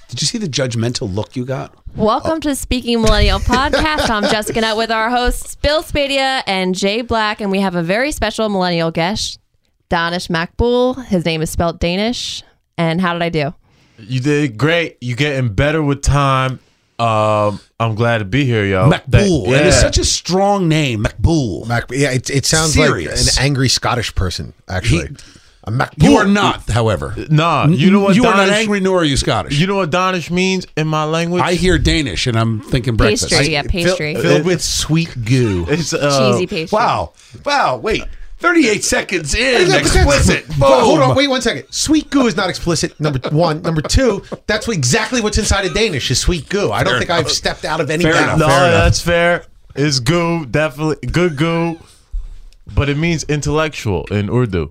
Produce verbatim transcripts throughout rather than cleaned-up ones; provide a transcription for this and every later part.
Did you see the judgmental look you got? Welcome oh. to Speaking Millennial Podcast. I'm Jessica Nutt with our hosts Bill Spadia and Jay Black, and we have a very special millennial guest, Danish Makbul. His name is spelled Danish. And how did I do? You did great. You're getting better with time. Um, I'm glad to be here, yo. Makbul. Yeah. It is such a strong name, Makbul. Mac, yeah, it, it sounds Serious. like an angry Scottish person, actually. He, a Makbul. You are not, however. Nah, you know what? You Danish, are not angry, nor are you Scottish. You know what Danish means in my language? I hear Danish, and I'm thinking breakfast. Pastry, yeah, pastry. Fill, filled with sweet goo. It's uh, cheesy pastry. Wow. Wow, wait. thirty-eight seconds in, explicit. Well, hold on, wait one second. Sweet goo is not explicit, number one. Number two, that's what, exactly what's inside of Danish is sweet goo. I don't fair think enough. I've stepped out of any Fair bounds. No, fair that's fair. It's goo, definitely. Good goo. But it means intellectual in Urdu.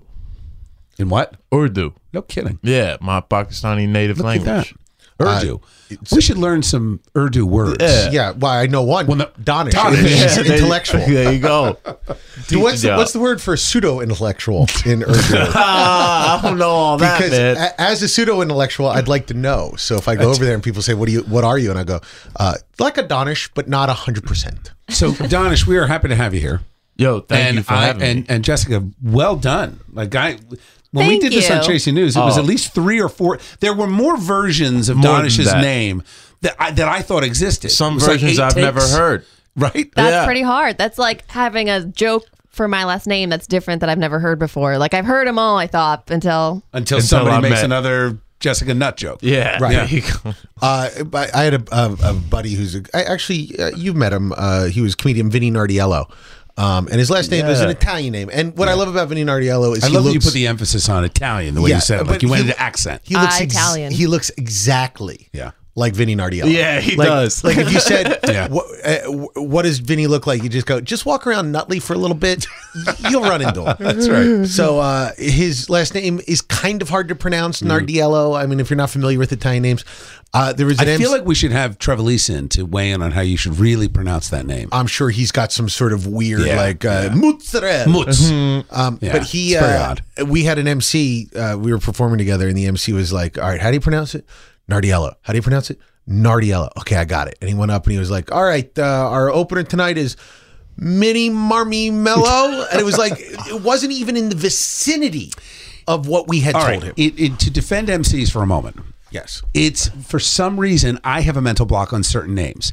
In what? Urdu. No kidding. Yeah, my Pakistani native Look language. at that. Urdu. Uh, we should learn some Urdu words. Yeah. Yeah, well, I know one. Well, no, Danish. Danish. It's Yeah, there- intellectual. There you go. So what's, the, what's the word for pseudo-intellectual in Urdu? Ah, I don't know all that, Because man. a, as a pseudo-intellectual, I'd like to know. So if I go over there and people say, "What do you? What are you?" and I go, uh, "Like a Danish, but not a hundred percent." So, Danish, we are happy to have you here. Yo, thank and you for I, having and, me. And Jessica, well done. Like I, when we Thank did this on you. Chasing News, it was Oh. at least three or four. There were more versions of More than Danish's that. name that I, that I thought existed. Some It was like versions eight I've takes, never heard. Right? That's Yeah. pretty hard. That's like having a joke for my last name that's different that I've never heard before. Like I've heard them all, I thought, until... Until, Until somebody I makes met- another Jessica Nutt joke. Yeah. Right. There you go. Uh, but I had a, a, a buddy who's a, I actually uh, you've met him. Uh, he was comedian Vinny Nardiello, um, and his last name is an Yeah. Italian name. And what I love about Vinny Nardiello is I he love that looks, you put the emphasis on Italian, the way Yeah, you said it. but Like you went he- into accent. He looks Ah, Italian. He looks exactly Yeah. like Vinny Nardiello. Yeah, he Like- does. Like if you said, Yeah. what, uh, what does Vinny look like? You just go, just walk around Nutley for a little bit. You'll run into him. That's right. So uh, his last name is kind of hard to pronounce, Nardiello. I mean, if you're not familiar with Italian names, uh, there was I an feel M C like we should have Trevelise in to weigh in on how you should really pronounce that name. I'm sure he's got some sort of weird, Yeah, like uh, yeah. mozzarella. Mutz. Um, Yeah, but he, it's very uh, odd. we had an M C. Uh, we were performing together, and the M C was like, "All right, how do you pronounce it? Nardiello. How do you pronounce it? Nardiello. Okay, I got it." And he went up and he was like, "All right, uh, our opener tonight is Mini Marmy Mello," and it was like it wasn't even in the vicinity of what we had All told right. him. It, it, to defend M Cs for a moment. Yes. It's for some reason I have a mental block on certain names.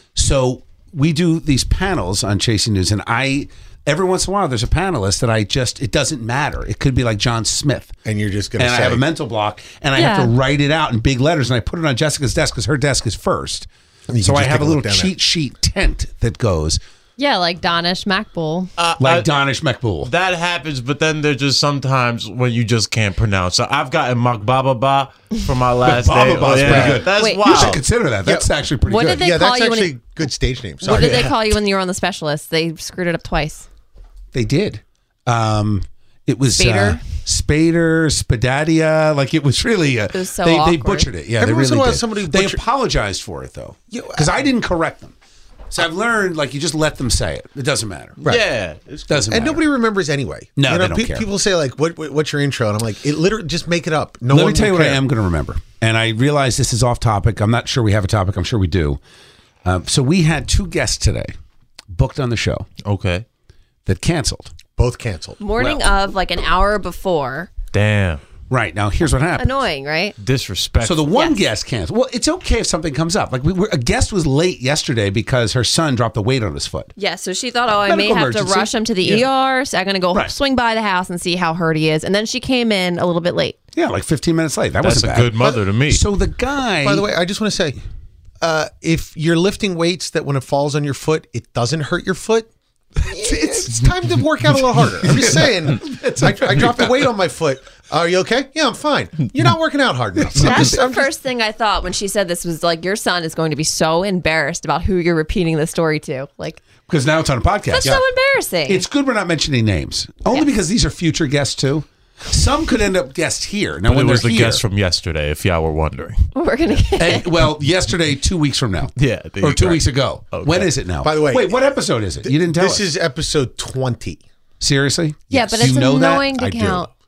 So we do these panels on Chasing News, and I every once in a while there's a panelist that I just it doesn't matter. It could be like John Smith, And you're just gonna and say, I have a mental block, and I have Yeah. to write it out in big letters, and I put it on Jessica's desk because her desk is first. you So can I just have take a a little look down cheat sheet tent that goes Yeah, like Danish Makbul. like I- Danish Makbul. That happens, but then there's just sometimes when you just can't pronounce. So I've gotten Makbaba for my last Makbaba name. Ba's pretty good. That's Wait, You should wild. consider that. That's actually pretty What good. did they yeah, call that's you when actually it- a good stage name. What Sorry. did they call you when you were on The Specialist? They screwed it up twice. They did. Um, it was Spader? Uh, Spader, Spadadia. Like it was really. Uh, It was so they, they awkward. butchered it. Yeah, Every they once in really a while did. somebody they butcher- apologized for it though, Yeah, because I didn't correct them. So I've learned like you just let them say it. It doesn't matter. Right. Yeah. It's Doesn't And matter. nobody remembers anyway. No, you know, they don't pe- care. People say like, what, what, "What's your intro?" And I'm like, "It literally just make it up." No Let one me tell you will what I care. am going to remember. And I realize this is off topic. I'm not sure we have a topic. I'm sure we do. Um, so we had two guests today booked on the show okay. that canceled. Both canceled. Morning of, like an hour before. Damn. Right. Now, here's what happened. Annoying, right? Disrespect. So the one Yes. guest canceled. Well, it's okay if something comes up. Like we were, a guest was late yesterday because her son dropped the weight on his foot. Yeah, so she thought, oh, I may Medical have to emergency. rush him to the Yeah. E R, so I'm going to go Right. swing by the house and see how hurt he is. And then she came in a little bit late. Yeah, like fifteen minutes late. That That's wasn't a bad. good mother to me. So the guy. By the way, I just want to say, uh, if you're lifting weights that when it falls on your foot, it doesn't hurt your foot, it's, it's time to work out a little harder. I'm just saying. I, I dropped the weight on my foot. Are you okay? Yeah, I'm fine. You're not working out hard enough. I'm That's just- the I'm just- first thing I thought when she said this was like, your son is going to be so embarrassed about who you're repeating the story to. Like, because now it's on a podcast. that's Yeah. so embarrassing. It's good we're not mentioning names, only Yes. because these are future guests too. Some could end up guests here. Now, But when it was they're the here, guest from yesterday, if y'all were wondering. We're going to and, well, yesterday, two weeks from now. Yeah, there or you two go. weeks ago. Okay. When is it now? By the way- wait, what episode is it? You didn't tell This us. is episode twenty. Seriously? Yeah, Yes. but it's You know that? annoying to I do. count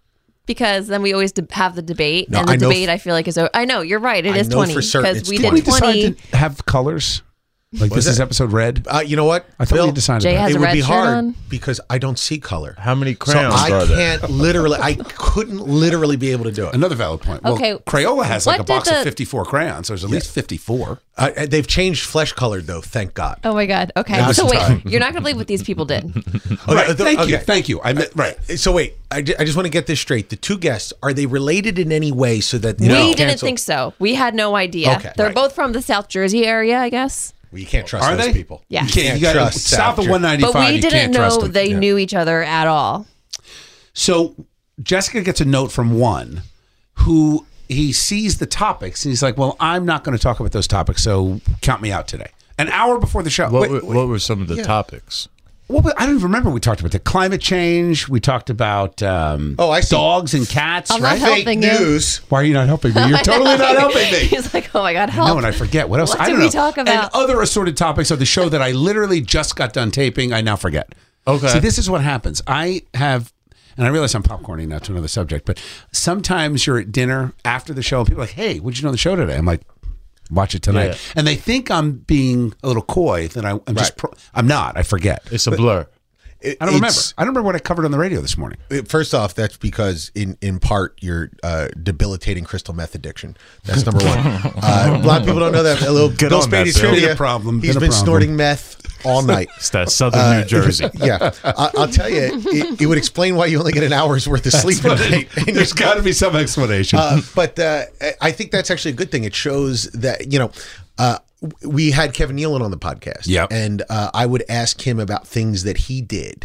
because then we always de- have the debate, No, and the I know debate f- I feel like is. o- I know you're right. It I is know twenty for certain because it's we Did did we decide twenty. to have colors? Like this is episode red? Uh, you know what? I thought Bill, we decided Jay that. has it a would red be shirt hard on. because I don't see color. How many So crayons I are there? can't literally, I couldn't literally be able to do it. Another valid point. Well, Okay. Crayola has like What a did box the- of fifty-four crayons. So there's at least fifty-four. Uh, they've changed flesh colored though, thank God. Oh my god. Okay. Now's So the wait, time. you're not gonna believe what these people did. Okay, Right. the- Thank you. okay. Thank you. I meant, right. So wait, I, ju- I just want to get this straight. The two guests, are they related in any way so that they We don't didn't cancel? think so. We had no idea. Okay, They're right. both from the South Jersey area, I guess. Well, you can't trust Are those they? people. Yeah. You can't. You got trust south of Jer- one ninety-five. But we you didn't can't trust know them. they Yeah. knew each other at all. So Jessica gets a note from one who he sees the topics and he's like, "Well, I'm not going to talk about those topics, so count me out today." An hour before the show. What, Wait, were, wait. what were some of the Yeah. topics? What was- I don't even remember. We talked about the climate change. We talked about um, Oh, I see. dogs and cats. I'm not right? helping Fake you. news. Why are you not helping me? You're totally not helping me. He's like, oh my god, help! No, and I forget what else. What I did don't we know. talk about? And other assorted topics of the show that I literally just got done taping. I now forget. Okay. See, this is what happens. I have, and I realize I'm popcorning now to another subject, but sometimes you're at dinner after the show and people are like, "Hey, what'd you know the show today?" I'm like, "Watch it tonight," Yeah. and they think I'm being a little coy. That I, I'm just. Right. Pro- I'm not. I forget. It's a blur. It- I don't remember. it's- I don't remember what I covered on the radio this morning. it- First off, that's because in, in part you're uh, debilitating crystal meth addiction. That's number one. Uh, a lot of people don't know that. A little Get Bill on that, Spady's Bill. trivia. Been a problem. He's Been a been problem. snorting meth all night. It's that southern New Jersey. Yeah, I, I'll tell you, it, it would explain why you only get an hour's worth of sleep a night. And There's got to be some explanation. Uh, but uh, I think that's actually a good thing. It shows that, you know, uh, we had Kevin Nealon on the podcast. Yep. And uh, I would ask him about things that he did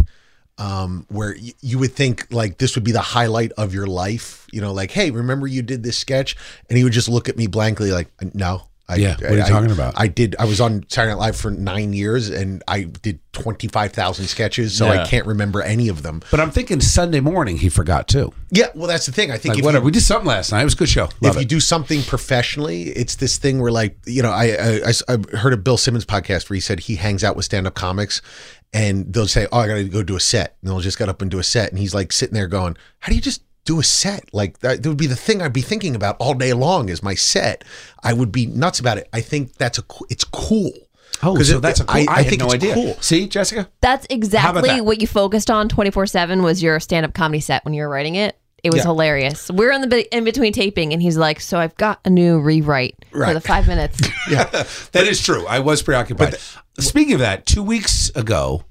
um, where y- you would think like this would be the highlight of your life. You know, like, hey, remember you did this sketch? And he would just look at me blankly like, no. I, Yeah, what are you I- talking about? I did. I was on Saturday Night Live for nine years, and I did twenty-five thousand sketches, so Yeah. I can't remember any of them. but I'm thinking Sunday morning he forgot too. Yeah, well, that's the thing. I think Like if whatever. you, We did something last night. It was a good show. Love if it. you do something professionally, it's this thing where, like, you know, I, I, I, I heard a Bill Simmons podcast where he said he hangs out with stand-up comics, and they'll say, "Oh, I got to go do a set," and they'll just get up and do a set, and he's like sitting there going, "How do you just do a set? Like that, that would be the thing I'd be thinking about all day long is my set. I would be nuts about it. I think that's a, co- it's cool." Oh, 'Cause so it- that's a cool. I- I, I had think no it's idea. cool. That's See, Jessica? exactly that? what you focused on twenty-four seven was your stand-up comedy set when you were writing it. It was Yeah. hilarious. We're in the be- in between taping, and he's like, "So I've got a new rewrite for Right. the five minutes." Yeah. That is true. I was preoccupied. Speaking of that, two weeks ago,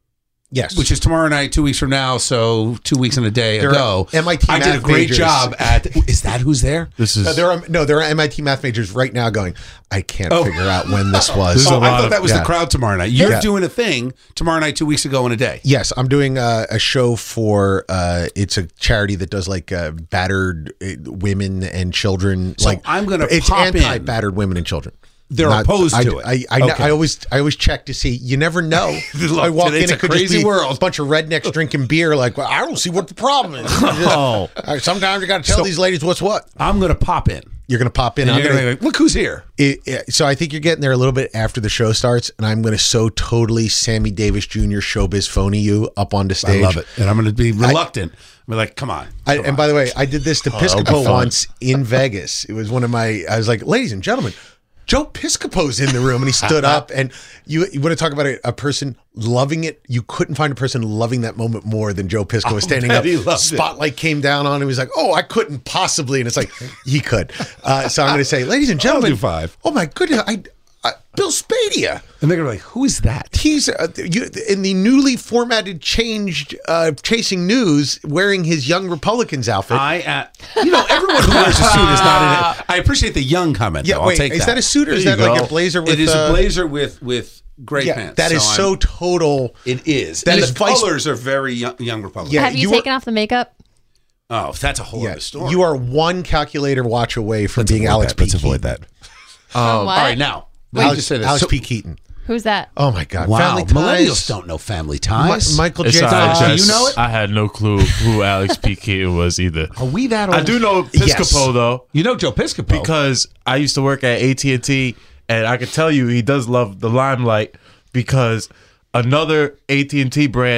Yes. which is tomorrow night, two weeks from now, so two weeks and a day There ago, are M I T I did a math great majors. job at. Is that who's there? This is Uh, there are no, there are M I T math majors right now going, I can't Oh. figure out when this was. This is a Oh, I lot thought of- that was yeah. the crowd tomorrow night. You're Yeah. doing a thing tomorrow night, two weeks ago in a day. Yes, I'm doing a, a show for uh, it's a charity that does like uh, battered uh, women and children. So like I'm gonna it's pop in. anti-battered women and children. They're opposed I, to it. I, I, Okay. I always I always check to see. You never know. Look, I walk it's in, a it could crazy just be world. a bunch of rednecks drinking beer. Like, well, I don't see what the problem is. Oh. Uh, Sometimes you got to tell So- these ladies what's what. I'm going to pop in. You're gonna pop in. And I'm you're gonna, going to be like, look who's here. It, it- so I think you're getting there a little bit after the show starts, and I'm going to so totally Sammy Davis Junior showbiz phony you up onto I stage. love it. And I'm going to be reluctant. I'm like, come on. I, come and on. by the way, I did this to that'll be Piscopo fun. once in Vegas. It was one of my. I was like, ladies and gentlemen, Joe Piscopo's in the room, and he stood up. And you, you want to talk about a, a person loving it? You couldn't find a person loving that moment more than Joe Piscopo was standing bet up. he loved it. Spotlight came down on him. He was like, "Oh, I couldn't possibly," and it's like he could. Uh, so I'm going to say, ladies and gentlemen, do five. Oh my goodness, I, I Bill Spadia. And they're going to be like, who is that? He's uh, you, in the newly formatted, changed, uh, Chasing News, wearing his Young Republicans outfit. I, uh, you know, everyone who wears a suit is not in it. I appreciate the young comment. yeah, though. I'll wait, take is that. a suit or is There that you like go. a blazer with? It is uh, a blazer with with gray Yeah, pants. that is I'm- so total. It is. That and is the vice- colors are very young, young Republican. Yeah, Have you, you were- taken off the makeup? Oh, that's a whole Yeah, other story. you are one calculator watch away from Let's being avoid Alex that. P. Let's avoid Keaton. that. Um, All right, now. Let me Alex, just say this. Alex So- P. Keaton. Who's that? Oh my God! Wow, Family millennials Ties. don't know Family Mi- Ties. Michael It's J. all right, Fox. Do Jess. you know it? I had no clue who Alex P. Keaton was either. Are we that old? I do know Yes. Piscopo though, You know Joe Piscopo. because I used to work at A T and T, and I can tell you he does love the limelight because another A T and T branch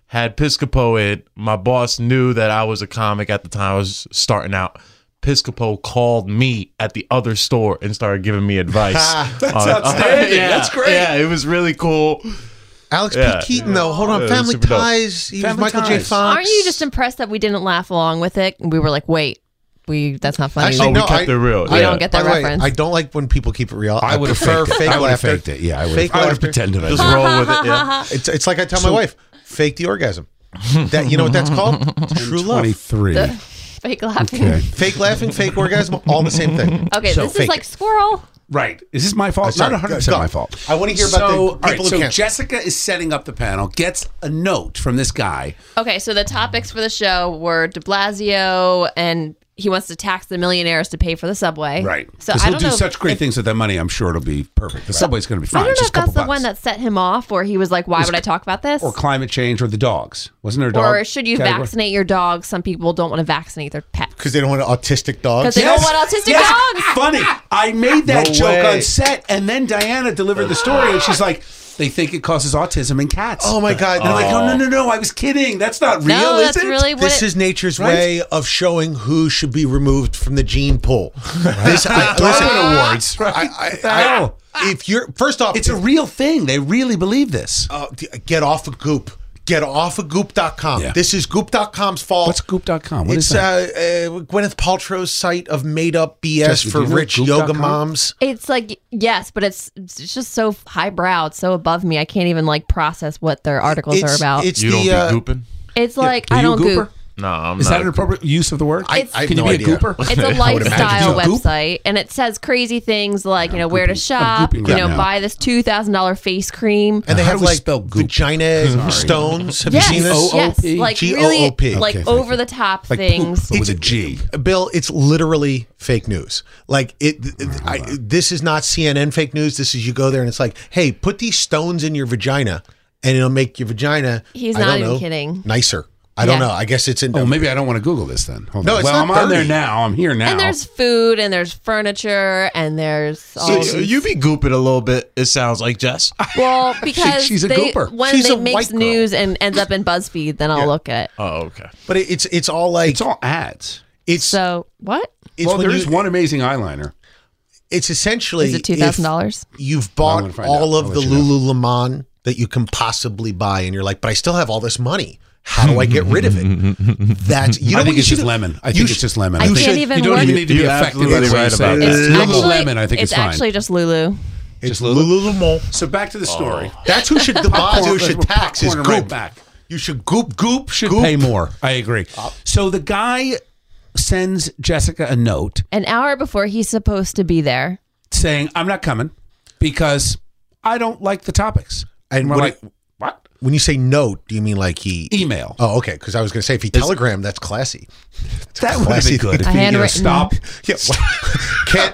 had Piscopo in. My boss knew that I was a comic at the time. I was starting out. Piscopo called me at the other store and started giving me advice. That's on- outstanding. yeah, That's great. Yeah, it was really cool. Alex Yeah. P. Keaton, though. Hold on. Yeah, Family super dope. Ties. He Family was Michael J. Ties. Fox. Aren't you just impressed that we didn't laugh along with it? And we were like, wait, we that's not funny. Actually, Oh, we no, kept I, it real. We Yeah. don't get By that the way, reference. I don't like when people keep it real. I would have prefer faked it. fake I would have laughter. faked it. Yeah, I would Fake have laughter. pretended I Just did. roll with it. Yeah. It's it's like I tell my wife, fake the orgasm. That you know what that's called? True love. twenty-three. The fake laughing. Okay. Fake laughing, fake orgasm, all the same thing. Okay, So this is fake like it. squirrel. Right. Is this my fault? Uh, sorry, Not one hundred percent go. my fault. I wanna hear about so, the all right, people who so can't. Jessica is setting up the panel, gets a note from this guy. Okay, so the topics for the show were De Blasio, and he wants to tax the millionaires to pay for the subway. Right. So Because I he'll don't do know such great if- things with that money. I'm sure it'll be perfect. The subway's going to be fine. I don't know Just if a couple that's the bucks. one that set him off, where he was like, "Why would I talk about this?" Or climate change or the dogs. Wasn't there a dog? Or should you category? vaccinate your dog? Some people don't want to vaccinate their pets. Because they don't want autistic dogs. Because they don't want autistic Yes. dogs. Funny. I made that No joke way. on set, and then Diana delivered the story, and she's like, they think it causes autism in cats. Oh my God. And I'm like, oh, no, no, no. I was kidding. That's not real, No, is that's it? really what This it, is nature's Right? way of showing who should be removed from the gene pool. This, I, listen, Darwin Awards, right? I, What the I, hell? I, if you're first off, It's a real thing. They really believe this. uh, get off of Goop. Get off of goop dot com. Yeah. This is goop dot com's fault. What's goop dot com? What it's is that? Uh, uh, Gwyneth Paltrow's site of made up B S Jesse, for do you know rich goop yoga dot com? moms. it's like yes, but it's it's just so highbrow, it's so above me. I can't even like process what their articles It's, are about. It's You don't the. be uh, gooping? It's like Are I you a don't gooper? goop. No, I'm Is not. that an appropriate use of the word? I, It's- I have Can you no be idea. a gooper? It's a I would imagine lifestyle so. Goop? website, and it says crazy things like, you know, where to gooping. I'm shop, gooping you right know, now. buy this two thousand dollar face cream. And they How have do we like spell goop? vagina stones. Have yes, you seen this? O O yes, P? like G O O really, P. like Okay, thank over the top Like things. poop, but with a G. Bill, it's literally fake news. Like it, I, this is not C N N fake news. This is you go there and it's like, hey, put these stones in your vagina, and it'll make your vagina. He's I not don't even know, kidding. Nicer. I don't Yeah. know. I guess it's in. Oh, maybe I don't want to Google this then. Hold No, on. it's well, not I'm on there dirty. now. I'm here now. And there's food, and there's furniture, and there's all So, these- you be gooping a little bit, it sounds like, Jess. well because she's a they, gooper. when She's they a white makes girl. news and ends up in BuzzFeed, then I'll Yeah. look at it. Oh, okay. But it, it's it's all like it's all ads. it's So what it's well, when there is you- one amazing eyeliner. It's essentially is it? Two thousand dollars? if You've I'm bought gonna find all out. of I'll the let you know. Lululemon that you can possibly buy, and you're like, but I still have all this money. How do I get rid of it? That's you know I think what you it's just should- lemon. I you think should- it's just lemon. I think can't even You don't work- even need to be You're affected by the absolutely way you right say about it. that. It's It's Lululemon. actually, I think it's it's fine. actually just Lulu. It's Just Lulu? Lululemon. So back to the story. That's who should the boss who should tax is Popcorn goop. right back. You should goop goop Should goop. pay more. I agree. So the guy sends Jessica a note An hour before he's supposed to be there. saying, "I'm not coming because I don't like the topics." And And we're what like, it- "What?" When you say note, do you mean like he? Email. Oh, okay. Because I was going to say if he telegram, that's classy. That would have classy been good. If A you get a handwritten- stop. Yeah. can't,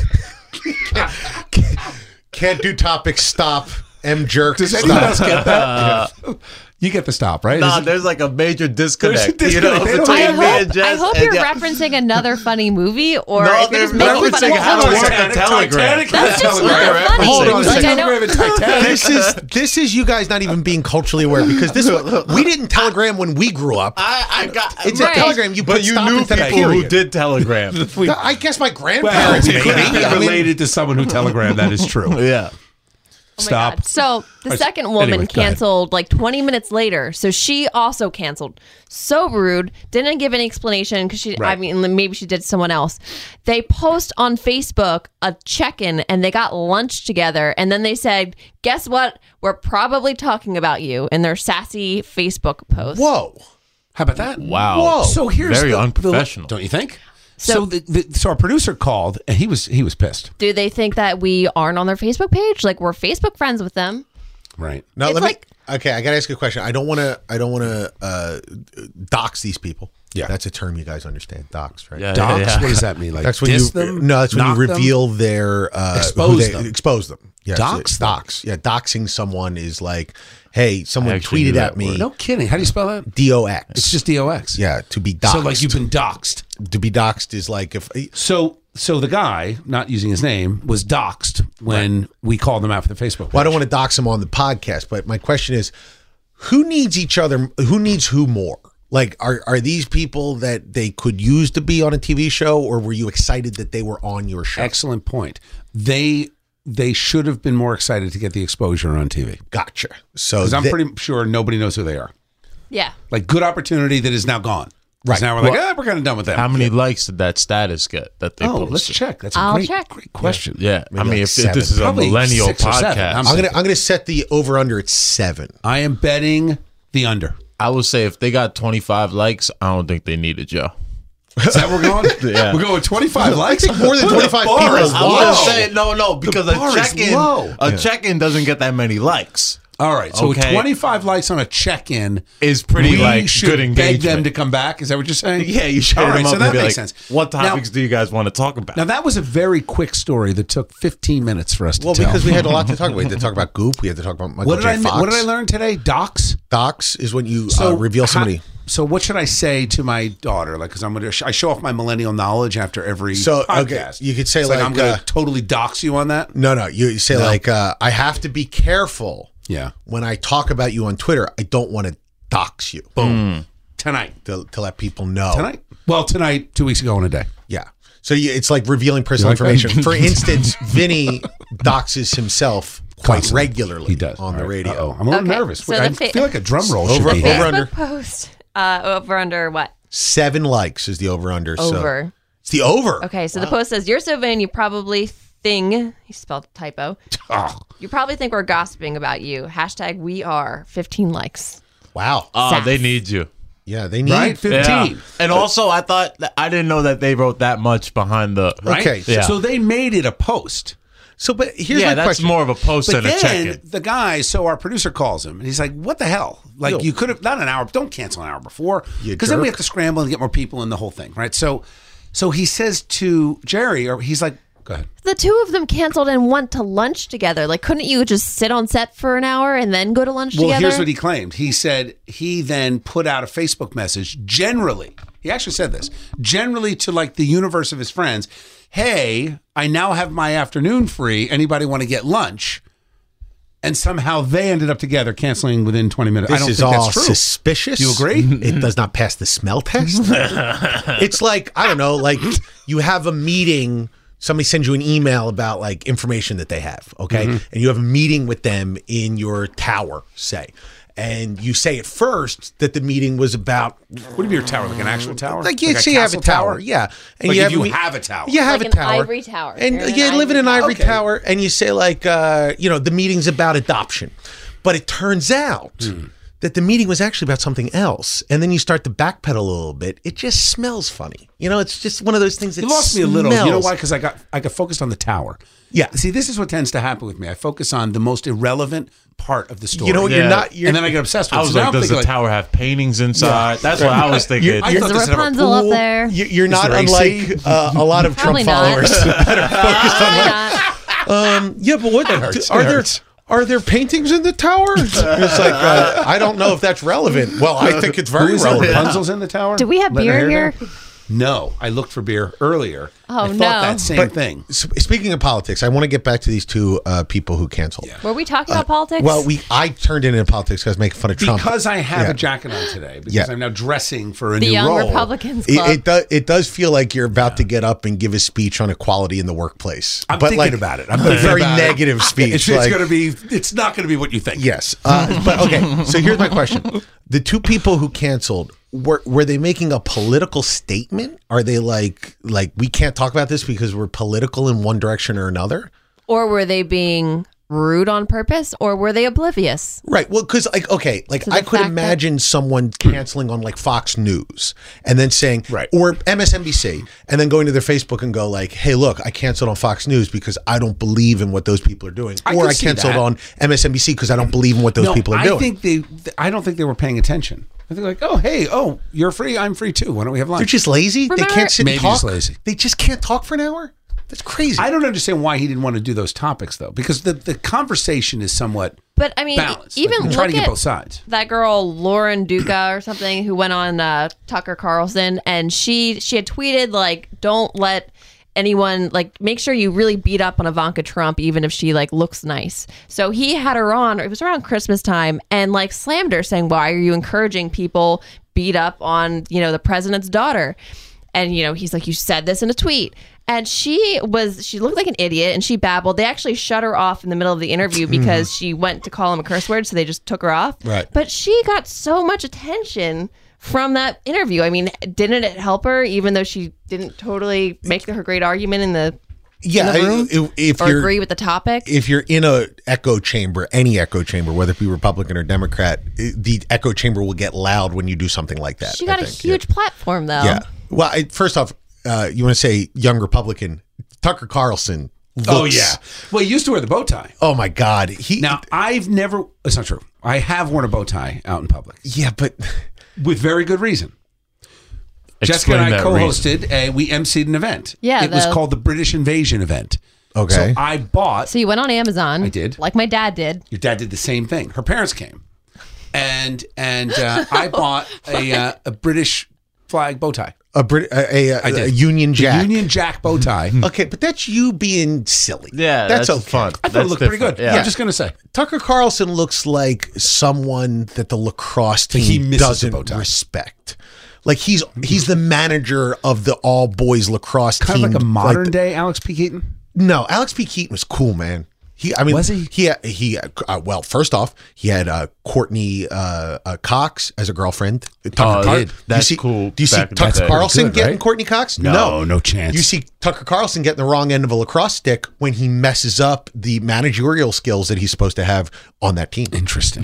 can't can't do topics. Stop. M jerk. Does anyone Stop. else get that? You get the stop, right? Nah, Is it- there's like a major disconnect. There's a You know, disconnect. They don't between I have me hope, and Jess. I hope and you're yeah. referencing another funny movie, or No, if you're just they're making fun referencing of how to Hold work on. a telegram. Titanic. That's just Telegram. more Right. funny. Hold on a Like, I second. know- Telegram and Titanic. This is this is you guys not even being culturally aware because this we didn't telegram when we grew up. I, I got. It's Right. a telegram. You but put you stop knew instead of people who period. did telegram. I guess my Well, grandparents it maybe. could have been I mean, related to someone who telegrammed. That is true. yeah. Oh my Stop. God. So the Or- second woman anyway, go ahead. canceled like twenty minutes later. So she also canceled. So rude. Didn't give any explanation because she, I Right. mean, maybe she did to someone else. They post on Facebook a check-in and they got lunch together. And then they said, guess what? We're probably talking about you in their sassy Facebook post. whoa. How about that? Wow. Whoa. So here's Very the, unprofessional. The, don't you think? So- So, the, the, so our producer called and he was he was pissed. Do they think that we aren't on their Facebook page? Like we're Facebook friends with them. Right. Now It's let like- me. Okay, I gotta ask you a question. I don't want to. I don't want to uh, dox these people. Yeah. that's a term you guys understand. Dox, right? Yeah, Docs. yeah. What does that mean? Like That's when diss you. them? No, that's when you Knock them? reveal their uh, who Expose they- them. Expose them. Yes, Dox it- them. dox. Yeah, doxing someone is like, hey, someone actually tweeted knew at that me. word. No kidding. How do you spell that? D O X. It's just D O X. yeah, to be doxed. So like you've been doxed. to be doxed is like if So so the guy, not using his name, was doxed when we called him out for the Facebook page. well, I don't want to dox him on the podcast, but my question is, who needs each other? Who needs who more? Like, are are these people that they could use to be on a T V show, or were you excited that they were on your show? Excellent point. They they should have been more excited to get the exposure on T V. Gotcha. So Because I'm they- pretty sure nobody knows who they are. Yeah. Like, good opportunity that is now gone. 'Cause Right. now we're like, ah, we're kind of done with that. How many likes did that status get that they Oh, posted? let's check. That's a I'll great, check. great question. Yeah, I Maybe mean, like if, if seven. this is a Probably millennial six or seven. podcast, I'm- I'm gonna I'm gonna set the over under at seven. I am betting the under. I would say if they got twenty-five likes, I don't think they needed Joe. Is that where we're going? Yeah. We're going with twenty-five likes? think more than The twenty-five bar people is is I low. would say no, no, because a bar is check-in, low. a check-in doesn't get that many likes. All right, so Okay. twenty-five likes on a check-in Is pretty we like should good beg engagement. them to come back. Is that what you're saying? Yeah, you should All hit right, them up so and that be makes like, sense. what topics Now, do you guys want to talk about? now that was a very quick story that took fifteen minutes for us to Well, tell. because we had a lot to talk about. We had to talk about Goop. We had to talk about Michael what did J. I Fox. what did I learn today? Docs. Docs is when you So uh, reveal how- somebody. so what should I say to my daughter? Like, because I'm gonna I show off my millennial knowledge after every So, podcast. okay, you could say It's like, I'm gonna uh, totally dox you on that. No, no. You say like, uh, I have to be careful Yeah. when I talk about you on Twitter. I don't want to dox you. Boom. Tonight. To, to let people know. Tonight. Well, tonight, two weeks ago, in a day. Yeah. So you, it's like revealing personal like that? information. For instance, Vinny doxes himself quite Constantly. regularly He does on All the right. radio. Uh-oh. I'm a little Okay, nervous. so I the fa- feel like a drum roll Over- should be over had. under. Post uh, over under what? Seven likes is the over under. So Over. it's the over. Okay, so the post says, "You're so vain, you probably thing." He spelled typo. Oh, You probably think we're gossiping about you. Hashtag we are. fifteen likes. Wow. Oh, Sass. they need you. Yeah, they need. right? fifteen. Yeah. And also, I thought that, I didn't know that they wrote that much behind the. Right? Okay, Yeah. So they made it a post. So, but here's yeah, my that's question. more of a post But than a then check-in. the guy, so our producer calls him and he's like, what the hell? Like, Yo. you could have, not an hour, don't cancel an hour before. You Because then we jerk. have to scramble and get more people in the whole thing, right? So so he says to Jerry, or he's like, go ahead. The two of them canceled and went to lunch together. Like, couldn't you just sit on set for an hour and then go to lunch Well, together? here's what he claimed. He said he then put out a Facebook message generally. He actually said this generally to like the universe of his friends. Hey, I now have my afternoon free. Anybody want to get lunch? And somehow they ended up together canceling within twenty minutes. I This don't is think all that's true. suspicious. You agree? It does not pass the smell test. It's like, I don't know, like you have a meeting, somebody sends you an email about like information that they have, okay? Mm-hmm. And you have a meeting with them in your tower, say. And you say at first that the meeting was about, What do you mean your tower? Like an actual tower? like you a say you have a castle tower, yeah. And Like if you me- have a tower. You have Like a an tower. ivory tower. And You're in an you live in an ivory ivory tower. tower, and you say like, uh, you know, the meeting's about adoption. But it turns out Hmm. that the meeting was actually about something else. And then you start to backpedal a little bit. It just smells funny. You know, it's just one of those things that You lost me a little. You know smells. why? Because I got I got focused on the tower. Yeah. See, this is what tends to happen with me. I focus on the most irrelevant part of the story. You know what? Yeah. You're not. You're, and then I get obsessed with I it. was So now like, I'm does thinking the tower have paintings inside? That's what I was thinking. I Is thought the this had a Rapunzel up pool. there? you- you're not there A C? unlike uh, a lot of Trump Probably not. followers that are focused on Why that. not? Um, yeah, but what hurts. are It there? hurts. Are there paintings in the tower? It's like uh, I don't know if that's relevant. Well, I think it's very Who's that? relevant. Rapunzel's in the tower? Do we have Letting her beer hair here? down? No, I looked for beer earlier. Oh, I thought no. that same But thing. s- speaking of politics, I want to get back to these two uh, people who canceled. Were we talking about politics? Well, we I turned it into politics because I was making fun of Trump. Because I have Yeah. a jacket on today. Because Yeah. I'm now dressing for a the new Young role. Republicans It, Club. it does. It does feel like you're about to get up and give a speech on equality in the workplace. I'm but thinking like, about it. I'm a thinking very about it. negative speech. It's, it's like- going to be. It's not going to be what you think. Yes. Uh, but okay. So here's my question: the two people who canceled were were they making a political statement? Are they like like we can't talk about this because we're political in one direction or another? or were they being rude on purpose, or were they oblivious? Right. Well, because like okay, like To the I could fact that- imagine someone canceling on like Fox News and then saying, Right. or M S N B C, and then going to their Facebook and go like, "Hey, look, I canceled on Fox News because I don't believe in what those people are doing," I or could I see canceled that. on M S N B C because I don't believe in what those no, people are I doing. think they. I don't think they were paying attention. I think like, oh, hey, oh, you're free. I'm free too. Why don't we have lunch? They're just lazy. Remember- they can't sit Maybe and talk. just lazy. They just can't talk for an hour. That's crazy. I don't understand why he didn't want to do those topics though, because the, the conversation is somewhat But I mean, balanced. even like, we try look to get at both sides. that girl Lauren Duca or something who went on uh, Tucker Carlson, and she she had tweeted like, "Don't let anyone like make sure you really beat up on Ivanka Trump, even if she like looks nice. So he had her on. It was around Christmas time, and like slammed her, saying, "Why are you encouraging people beat up on you know the president's daughter?" And you know he's like, "You said this in a tweet." And she was, she looked like an idiot and she babbled. They actually shut her off in the middle of the interview because she went to call him a curse word. So they just took her off. Right. But she got so much attention from that interview. I mean, didn't it help her, even though she didn't totally make her great argument in the, Yeah, in the room? if, if or you're agree with the topic? if you're in a echo chamber, any echo chamber, whether it be Republican or Democrat, i- the echo chamber will get loud when you do something like that. She I got a think. huge platform, though. Yeah. Well, I, first off, uh, you want to say young Republican Tucker Carlson. Looks, Oh yeah. Well, he used to wear the bow tie. Oh my God. He Now I've never. It's not true. I have worn a bow tie out in public Yeah, but with very good reason. Jessica Explain and I that co-hosted. A, we emceed an event. Yeah, it was the- called the British Invasion event. Okay. So I bought. So you went on Amazon. I did. Like my dad did. Your dad did the same thing. Her parents came, and and uh, I bought a uh, a British flag bow tie. a Brit a, a, I a, did. a Union The Jack. Union Jack bow tie. Okay, but that's you being silly. Yeah, that's, that's okay. fun. I thought it That's looked pretty different. good. Yeah. I'm just gonna say. Tucker Carlson looks like someone that the lacrosse team he misses the bow doesn't tie. respect. Like he's he's the manager of the all boys lacrosse Kind team. of like a modern the- day Alex P. Keaton. No, Alex P. Keaton was cool, man. He, I mean, Was he? He, he. Uh, well, first off, he had uh, Courtney uh, uh, Cox as a girlfriend. Tucker Oh, Car- did. Do you That's see, cool Do you see back in the Tucker day. Carlson Good, getting right? Courtney Cox? No, no chance. You see Tucker Carlson getting the wrong end of a lacrosse stick when he messes up the managerial skills that he's supposed to have on that team. Interesting.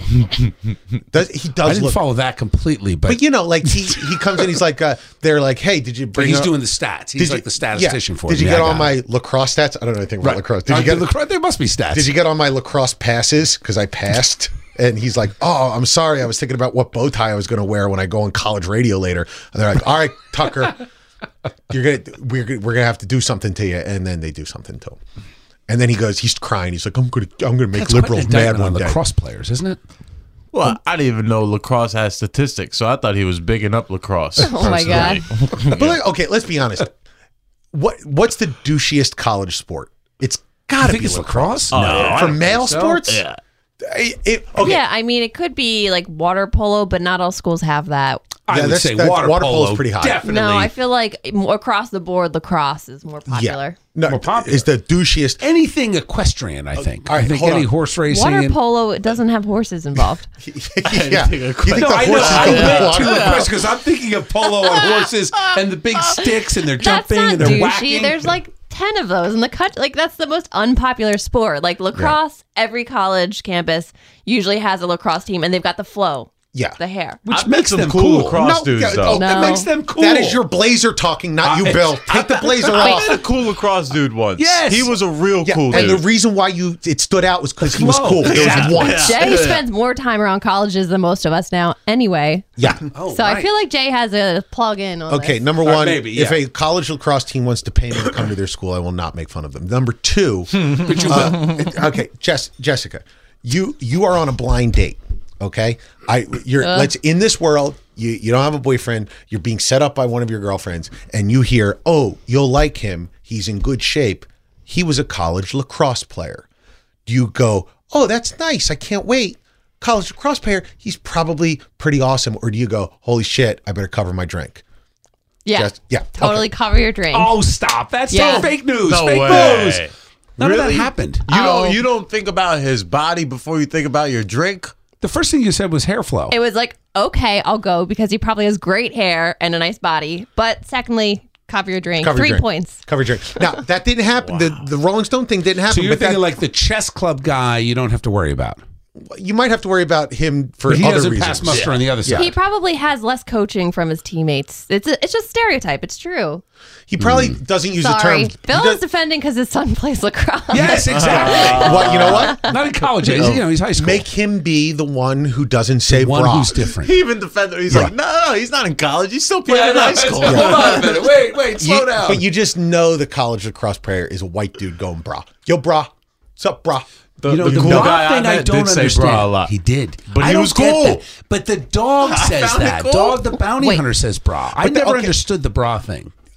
Does, he I does didn't look. follow that completely, but, But you know, like he he comes in, he's like, uh, they're like, hey, did you but bring? he's up- doing the stats. He's did like you- the statistician yeah. for Did him. you Yeah, get I on got my it. lacrosse stats? I don't know anything about Right. lacrosse. Did Uh, you get? the lacrosse- there must be stats. Did you get on my lacrosse passes? Because I passed. And he's like, oh, I'm sorry. I was thinking about what bow tie I was going to wear when I go on college radio later. And they're like, all right, Tucker, you're gonna we're gonna, we're gonna have to do something to you. And then they do something to him. And then he goes, he's crying. He's like, I'm gonna I'm gonna make That's quite an liberals mad indictment one on day. lacrosse players, isn't it? Well, I didn't even know lacrosse has statistics, so I thought he was bigging up lacrosse. Oh my God. personally. But like, okay, let's be honest. What what's the douchiest college sport? It's I gotta think be it's lacrosse. lacrosse. Oh, yeah. I For don't male think so. sports, Yeah. It- it- okay. Yeah, I mean, it could be like water polo, but not all schools have that. I Yeah, would that's- say that's- water, water polo's polo pretty high. Definitely. No, I feel like more across the board, lacrosse is more popular. No, More popular. is the douchiest. anything equestrian. I think. all right, I think hold any on. horse racing. Water and- polo it doesn't have horses involved. yeah, you think think of the No, I know. horses I go in the went water? to the question because I'm thinking of polo on horses and the big sticks and they're That's jumping not and they're douchey. whacking. There's like ten of those in the country. Like that's the most unpopular sport. Like lacrosse, every college campus usually has a lacrosse team, and they've got the flow, Yeah. the hair. which I've makes met some them cool cool. lacrosse No, dudes, yeah, though. oh, That No. makes them cool. That is your blazer talking, not you, I- Bill. Take the blazer I off. met a cool lacrosse dude once. Yes. He was a real Yeah, cool and dude. the reason why you it stood out was because he was flow. cool. There was Yeah. once. Yeah. Jay spends more time around colleges than most of us now. Anyway, Yeah. Oh, so I right. feel like Jay has a plug in. On Okay, this. number Or one, maybe, if yeah. a college lacrosse team wants to pay me to come to their school, I will not make fun of them. Number two, But you uh, okay, Jess, Jessica, you you are on a blind date. Okay, I you're let's in this world. You you don't have a boyfriend. You're being set up by one of your girlfriends, and you hear, oh, you'll like him. He's in good shape. He was a college lacrosse player. Do you go, oh, that's nice. I can't wait. College lacrosse player. He's probably pretty awesome. Or do you go, holy shit, I better cover my drink? yeah, Just- yeah, totally okay. cover your drink. Oh, stop! That's Yeah. so fake news. No fake way. news. None of that Really? happened. You Oh. don't you don't think about his body before you think about your drink? The first thing you said was hair flow. It was like, okay, I'll go because he probably has great hair and a nice body. But secondly, cover your drink. Cover your Three drink. points. Cover your drink. Now that didn't happen. The the Rolling Stone thing didn't happen. So you're but that- thinking like the chess club guy, you don't have to worry about. you might have to worry about him for But he other doesn't reasons. pass muster on the other side. He probably has less coaching from his teammates. It's a, it's just stereotype. It's true. He probably Hmm. doesn't use Sorry, the term. Bill he does- is defending because his son plays lacrosse. Yes, exactly. Well, you know what? Not in college days. You know, he's high school. Make him be the one who doesn't say one bra. who's different. He even defended. He's like, no, no, no, he's not in college. He's still playing in high school. Hold on a minute. Wait, wait, slow You- down. But you just know the college lacrosse player is a white dude going bra. Yo, bra. What's up, bra? The, You know, the the cool dog guy I thing I met don't did say understand. bra a lot. He did, But I he don't was get cool. that. But the dog says found it that. cool. Dog, the bounty Wait. hunter says bra. I But the- never okay. understood the bra thing.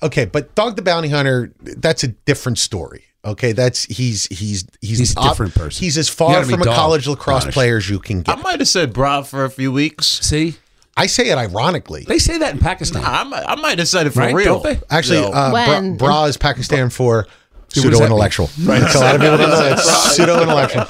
okay, but Dog the Bounty Hunter, that's a different story. Okay, that's he's he's he's, He's a op- different person. He's as You far gotta be from a Dog, college lacrosse Donish. player as you can I get. might have said bra for a few weeks. See, I say it ironically. they say that in Pakistan. I might, I might have said it for Right, real. don't they? Actually, Yo. uh, When- bra, bra is Pakistan for does that pseudo intellectual. Right. So a lot of people don't know that. Pseudo intellectual.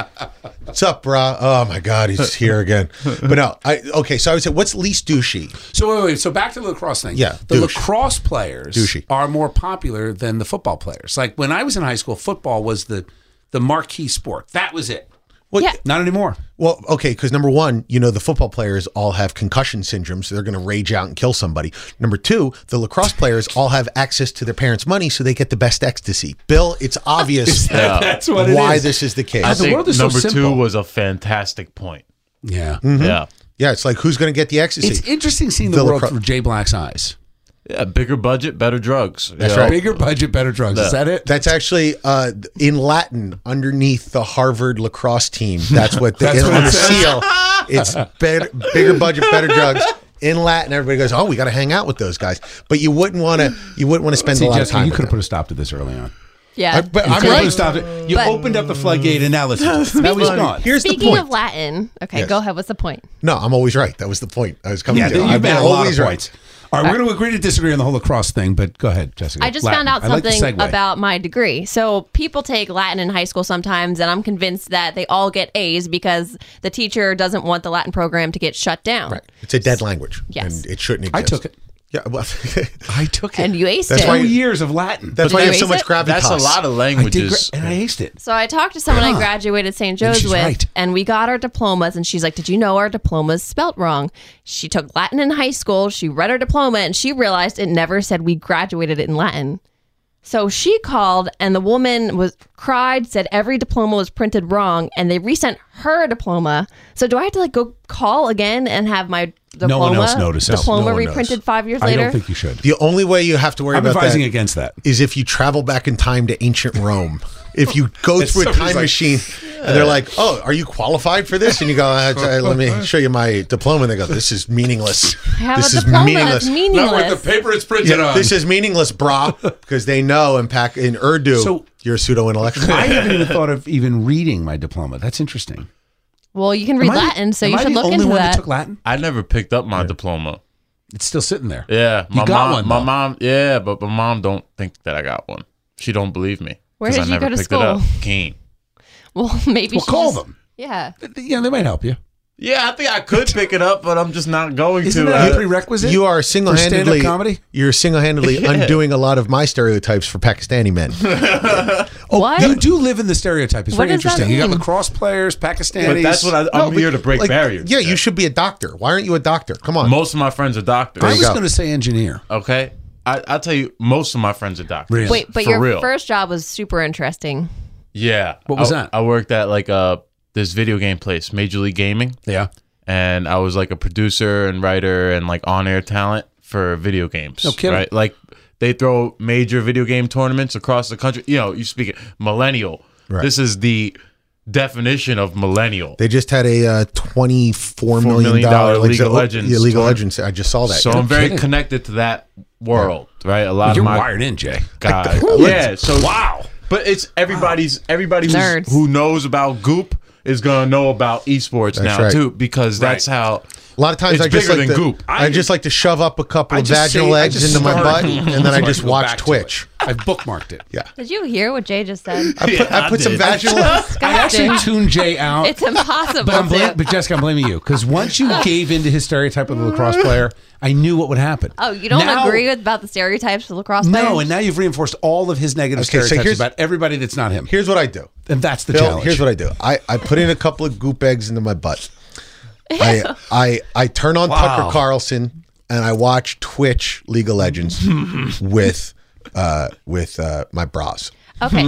What's up, brah? Oh my God, he's here again. But no, I okay. So I would say, what's least douchey? So wait, wait. So back to the lacrosse thing. Yeah, the douche. lacrosse players Douchey. are more popular than the football players. Like when I was in high school, football was the the marquee sport. That was it. Well, Yeah. Not anymore. Well, okay, because number one, you know, the football players all have concussion syndrome, so they're going to rage out and kill somebody. Number two, the lacrosse players all have access to their parents' money, so they get the best ecstasy. Bill, it's obvious Yeah. That's what it why is. this is the case. I the think world is so number two simple. was a fantastic point. Yeah. Yeah. Yeah, it's like who's going to get the ecstasy? It's interesting seeing the, The world lacro- through Jay Black's eyes. Yeah, bigger budget, better drugs. That's You know? right. Bigger budget, better drugs. Is that it? That's actually uh, in Latin underneath the Harvard lacrosse team. That's what the, That's what on it the says. seal. It's better, bigger budget, better drugs. In Latin, everybody goes, "Oh, we got to hang out with those guys." But you wouldn't want to. You wouldn't want to spend See, a lot Jessica, of time. you with could have them. put a stop to this early on. Yeah. I- but You I'm could like- have stopped it. You But- opened up the floodgate and now listen. Now he's gone. Here's the Speaking point. of Latin, okay, Yes. go ahead. What's the point? No, I'm always right. That was the point I was coming Yeah, to. you've I'm made a lot of always right. points. All right, we're going to agree to disagree on the whole lacrosse thing, but go ahead, Jessica. I just Latin. found out I like the something segue. about my degree. So people take Latin in high school sometimes, and I'm convinced that they all get A's because the teacher doesn't want the Latin program to get shut down. Right. It's a dead language. Yes. And it shouldn't I exist. took it. Yeah. Well, I took it. And you aced That's it. why Two you- years of Latin. that's Did why you you have so ace much it? gravitas. That's a lot of I did, languages. gra- and I aced it. So I talked to someone I Huh. graduated Saint Maybe Joe's she's with, right. and we got our diplomas, and she's like, "Did you know our diplomas spelt wrong?" She took Latin in high school. She read her diploma, and she realized it never said we graduated it in Latin. So she called, and the woman was cried, said every diploma was printed wrong, and they resent her diploma. So do I have to like go call again and have my diploma, No one else notices. diploma No one reprinted knows. five years I later? don't think you should. The only way you have to worry I'm about advising that against that. is if you travel back in time to ancient Rome. If you go It's through a somebody's time like, machine and they're like, "Oh, are you qualified for this?" and you go, uh, uh, "Let me show you my diploma." And they go, "This is meaningless. I have This a is diploma. meaningless." It's meaningless. paper it's printed Yeah, this is meaningless, brah, because they know in pack in Urdu So- you're a pseudo intellectual. I haven't even thought of even reading my diploma. That's interesting. Well, you can read Am I- Latin, so am you I should the look only into one that. that took Latin? I never picked up my diploma. It's still sitting there. Yeah, You my got mom. one, my though. mom. Yeah, but my mom don't think that I got one. She don't believe me. Where 'cause did I you never go to picked school? It up. Keene. Well, maybe Well, she call just- them. Yeah. Yeah, they might help you. Yeah, I think I could pick it up, but I'm just not going Isn't to. that a Uh, prerequisite? You are for single-handedly stand-up comedy? You're single-handedly undoing a lot of my stereotypes for Pakistani men. Oh, What? you do live in the stereotype. It's What very does that interesting. You got mean? lacrosse players, Pakistanis. but that's what I, I'm No, but, here to break like, barriers. Yeah, you should be a doctor. Why aren't you a doctor? Come on. Most of my friends are doctors. I you was go. going to say engineer. Okay, I, I'll tell you, most of my friends are doctors. Really? Wait, but For your real. first job was super interesting. Yeah. What was I, that? I worked at like a this video game place, Major League Gaming, Yeah. and I was like a producer and writer and like on-air talent for video games. No kidding. Right? Like they throw major video game tournaments across the country. You know, you speak it millennial. Right. This is the definition of millennial. They just had a uh, twenty-four Four million million dollar dollar League of Legends Yeah, League of tournament. Legends. I just saw that. so Yeah. I'm very kidding. connected to that world, right? A lot You're of my wired in, Jay. guys. Who is- Yeah. So wow. But it's everybody's everybody who's, Nerds. who knows about Goop is gonna know about esports now right. too, because that's Right. how A lot of times It's I just bigger like than to, Goop. I, I- just like to shove up a couple I of just vaginal say- I eggs just into my butt, started- and then I so just can go watch back to Twitch. it. I bookmarked it. Yeah, Did you hear what Jay just said? I put, I I put some did. vaginal. I actually Disgusting. tuned Jay out. It's impossible But, I'm blam- to. but Jessica, I'm blaming you because once you gave into his stereotype of the lacrosse player, I knew what would happen. Oh, you don't Now- agree with about the stereotypes of lacrosse players? No, and now you've reinforced all of his negative Okay, so stereotypes here's- about everybody that's not him. Here's what I do. And that's the Bill, challenge. here's what I do. I, I put in a couple of goop eggs into my butt. I I I turn on Wow. Tucker Carlson and I watch Twitch League of Legends with uh with uh my bras. Okay.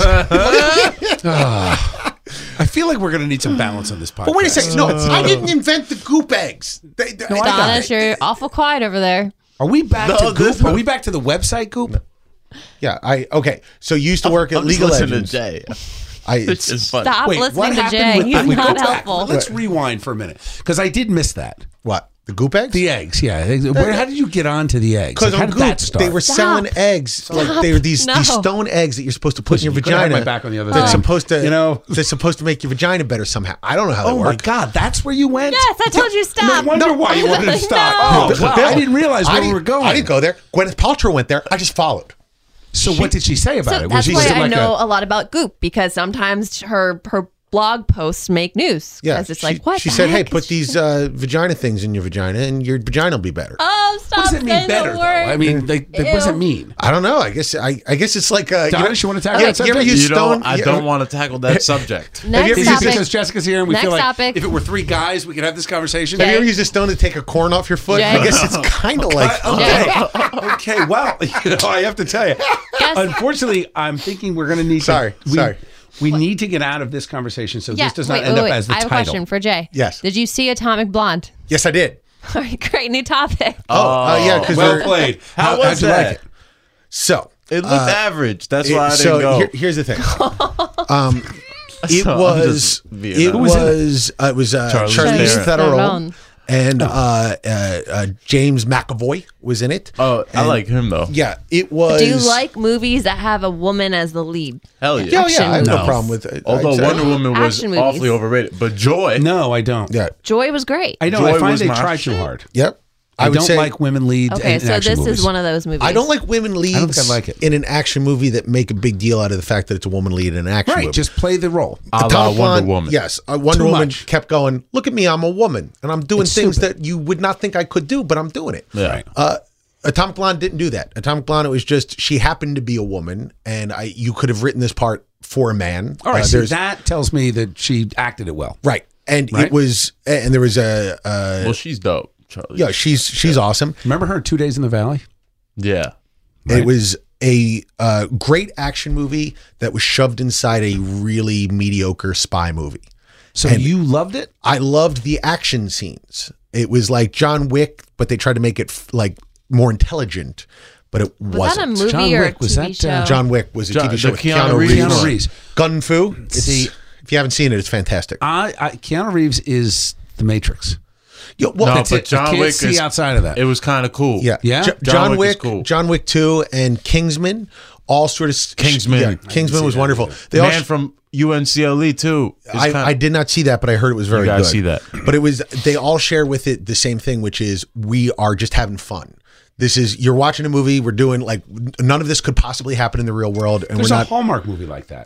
I feel like we're going to need some balance on this podcast. But wait a second. No, I didn't invent the goop eggs. They, they, No, I got Donna, it. you're awful quiet over there. Are we back No, to this- Goop? Are we back to the website Goop? yeah, I okay. So you used to work at I'm League just of listening to Legends. Jay. I It's just funny. Stop Wait, listening what to happened Jay. with He's wait, not go back. helpful. Let's rewind for a minute because I did miss that. what? The Goop eggs? The eggs, yeah. Where, how did you get onto the eggs? Because Like, how on did Goop, that start? they were Stop. selling eggs. Like they were these, No. these stone eggs that you're supposed to put in your you could've had vagina. my back on the other That's thing. supposed to, You know? that's supposed to make your vagina better somehow. I don't know how Oh they my work. God, that's where you went? Yes, I told you stop. No wonder why you wanted to stop. No. Oh, wow. Bill, I didn't realize where I we didn't- were going. I didn't go there. Gwyneth Paltrow went there. I just followed. So what did she say about So it? that's she why just I like know a- a, lot about Goop, because sometimes her her blog posts make news. Yeah, Because it's she, like, what? she the said, "Hey, heck put is she- these uh, vagina things in your vagina, and your vagina will be better." Oh, stop What does it mean saying better, the though? word. I mean, like, what does it Ew. mean? I don't know. I guess I, I guess it's like uh, Donis, you wanna tackle yeah, that you ever subject? use You know, stone? I you don't ever- want to tackle that subject. Have you Next ever Is used it topic. because Jessica's here and we Next feel like topic. if it were three guys, we could have this conversation? Have you Jay. ever used a stone to take a corn off your foot? Jay. I guess it's kind of like Okay. okay. Well, you know, I have to tell you. Yes. Unfortunately, I'm thinking we're going to need to. Sorry, we, sorry. We need to get out of this conversation so Yeah, this does not wait, end wait, up wait. as the I have title. a question for Jay. Yes. Did you see Atomic Blonde? Yes, I did. All right, great new topic. Oh, uh, yeah, because Well played. How How, was how'd you that? like it? so It looked average. That's why I didn't so go. here- here's the thing. Um, it So I'm was just being it honest. was uh, it was uh, Charlize Charlize Theron. Theron and uh, uh, uh, James McAvoy was in it. Oh, I And- like him though. Yeah, it was. Do you like movies that have a woman as the lead? Hell yeah. Yeah, yeah, I have no, No. problem with it. Although I'd say- Wonder Woman was Action movies. awfully overrated, but Joy. No, I don't. Yeah. Joy was great. I know. Joy I find was they my try shit. too hard. Yep. I, I would don't say like women lead Okay, in so action this movies. is one of those movies. I don't like women leads. I don't think I like it. in an action movie that make a big deal out of the fact that it's a woman lead in an action Right, movie. just play the role. A la Atomic Wonder Blonde, Woman. Yes, uh, Wonder Too Woman much. kept going. Look at me, I'm a woman, and I'm doing It's things stupid. that you would not think I could do, but I'm doing it. Yeah. Right. Uh, Atomic Blonde didn't do that. Atomic Blonde, it was just she happened to be a woman, and I you could have written this part for a man. All right, Uh, so there's- that tells me that she acted it well. right, and Right? it was, and there was a, uh, Well, she's dope. Charlie. yeah, she's she's awesome. Remember her in Two Days in the Valley? Yeah. It was a uh, great action movie that was shoved inside a really mediocre spy movie. So And- you loved it? I loved the action scenes. It was like John Wick, but they tried to make it f- like more intelligent, but it Was wasn't. that a movie John or Wick, a was T V that, show? uh, John Wick was a John- T V show the with Keanu Keanu, Reeves Reeves. Keanu Reeves. Gun Fu. It's, See- if you haven't seen it, it's fantastic. I, I Keanu Reeves is the Matrix. Yeah, well, No, That's but it. John I can't Wick see is- outside of that. It was kind of cool. yeah, Yeah? Jo- John John, Wick Wick, is cool. John Wick Two, and Kingsman, all sort of s- Kingsman. Yeah, I didn't Kingsman see was that wonderful. either. They all Man sh- from U N C L E too. It's I, kinda- I did not see that, but I heard it was very gotta good. see that. But it was they all share with it the same thing, which is we are just having fun. This is you're watching a movie. We're doing like none of this could possibly happen in the real world, and There's we're a not. Hallmark movie like that.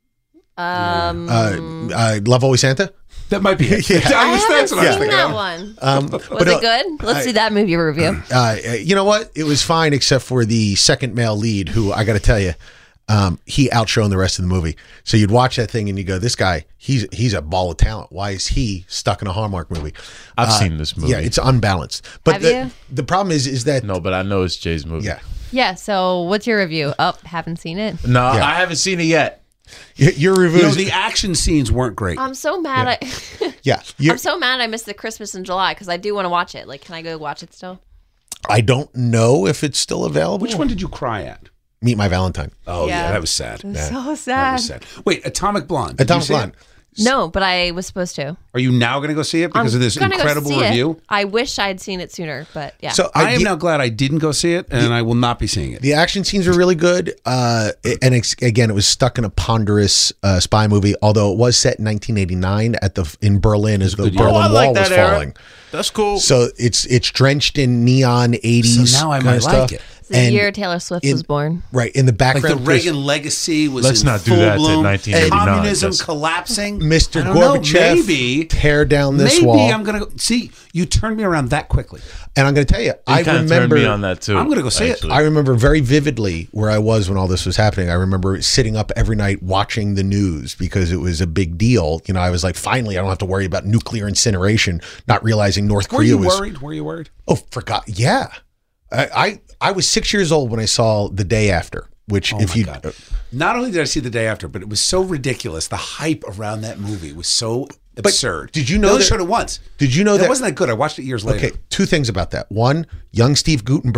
Um, Uh, uh, Love Always Santa. That might be it. I That's haven't what I was seen thinking that of. one. Um, Was but, it uh, good? Let's see that movie review. Uh, you know what? It was fine, except for the second male lead, who I got to tell you, um, he outshone the rest of the movie. So you'd watch that thing and you go, "This guy, he's he's a ball of talent. Why is he stuck in a Hallmark movie?" I've Uh, seen this movie. Yeah, it's unbalanced. But Have the, you? the problem is, is that no, but I know it's Jay's movie. yeah, Yeah. So, what's your review? Oh, haven't seen it. No, Yeah. I haven't seen it yet. Y- your You reviews. know, the action scenes weren't great. I'm so mad. I yeah, you're- I'm so mad. I missed the Christmas in July because I do want to watch it. Like, can I go watch it still? I don't know if it's still available. Which one did you cry at? Meet My Valentine. Oh yeah, Yeah. that was sad. So That sad. was sad. Wait, Atomic Blonde. Did you Atomic see it? Blonde. No, but I was supposed to. Are you now going to go see it because I'm of this gonna go incredible see it. review? I wish I'd seen it sooner, but yeah. So I am the, now glad I didn't go see it, and I will not be seeing it. the action scenes are really good. Uh, and it's, again, it was stuck in a ponderous uh, spy movie. Although it was set in nineteen eighty-nine at the in Berlin as the good year. Berlin Oh, I Wall like was that era. falling. That's cool. So it's it's drenched in neon eighties. So now I kinda might stuff. like it. it's the and year Taylor Swift in- was born. Right in the Like the background, there's Reagan legacy was Let's in not do full that to bloom. nineteen eighty-nine. Communism That's- collapsing. Mister I don't know, Gorbachev, maybe tear down this maybe wall. I'm gonna go, see. You turned me around that quickly. And I'm going to tell you, I kind of remember turned me on that too. I'm gonna go see it. actually. I remember very vividly where I was when all this was happening. I remember sitting up every night watching the news because it was a big deal. You know, I was like, finally, I don't have to worry about nuclear incineration, not realizing North Were Korea you was. worried? Were you worried? Oh, forgot. Yeah. I, I, I was six years old when I saw The Day After, which Oh if my you. God. Not only did I see the day after, but it was so ridiculous. The hype around that movie was so absurd. did you know They only that- showed it once? Did you know It that? wasn't that good. I watched it years later. Okay, two things about that. One, young Steve Gutenberg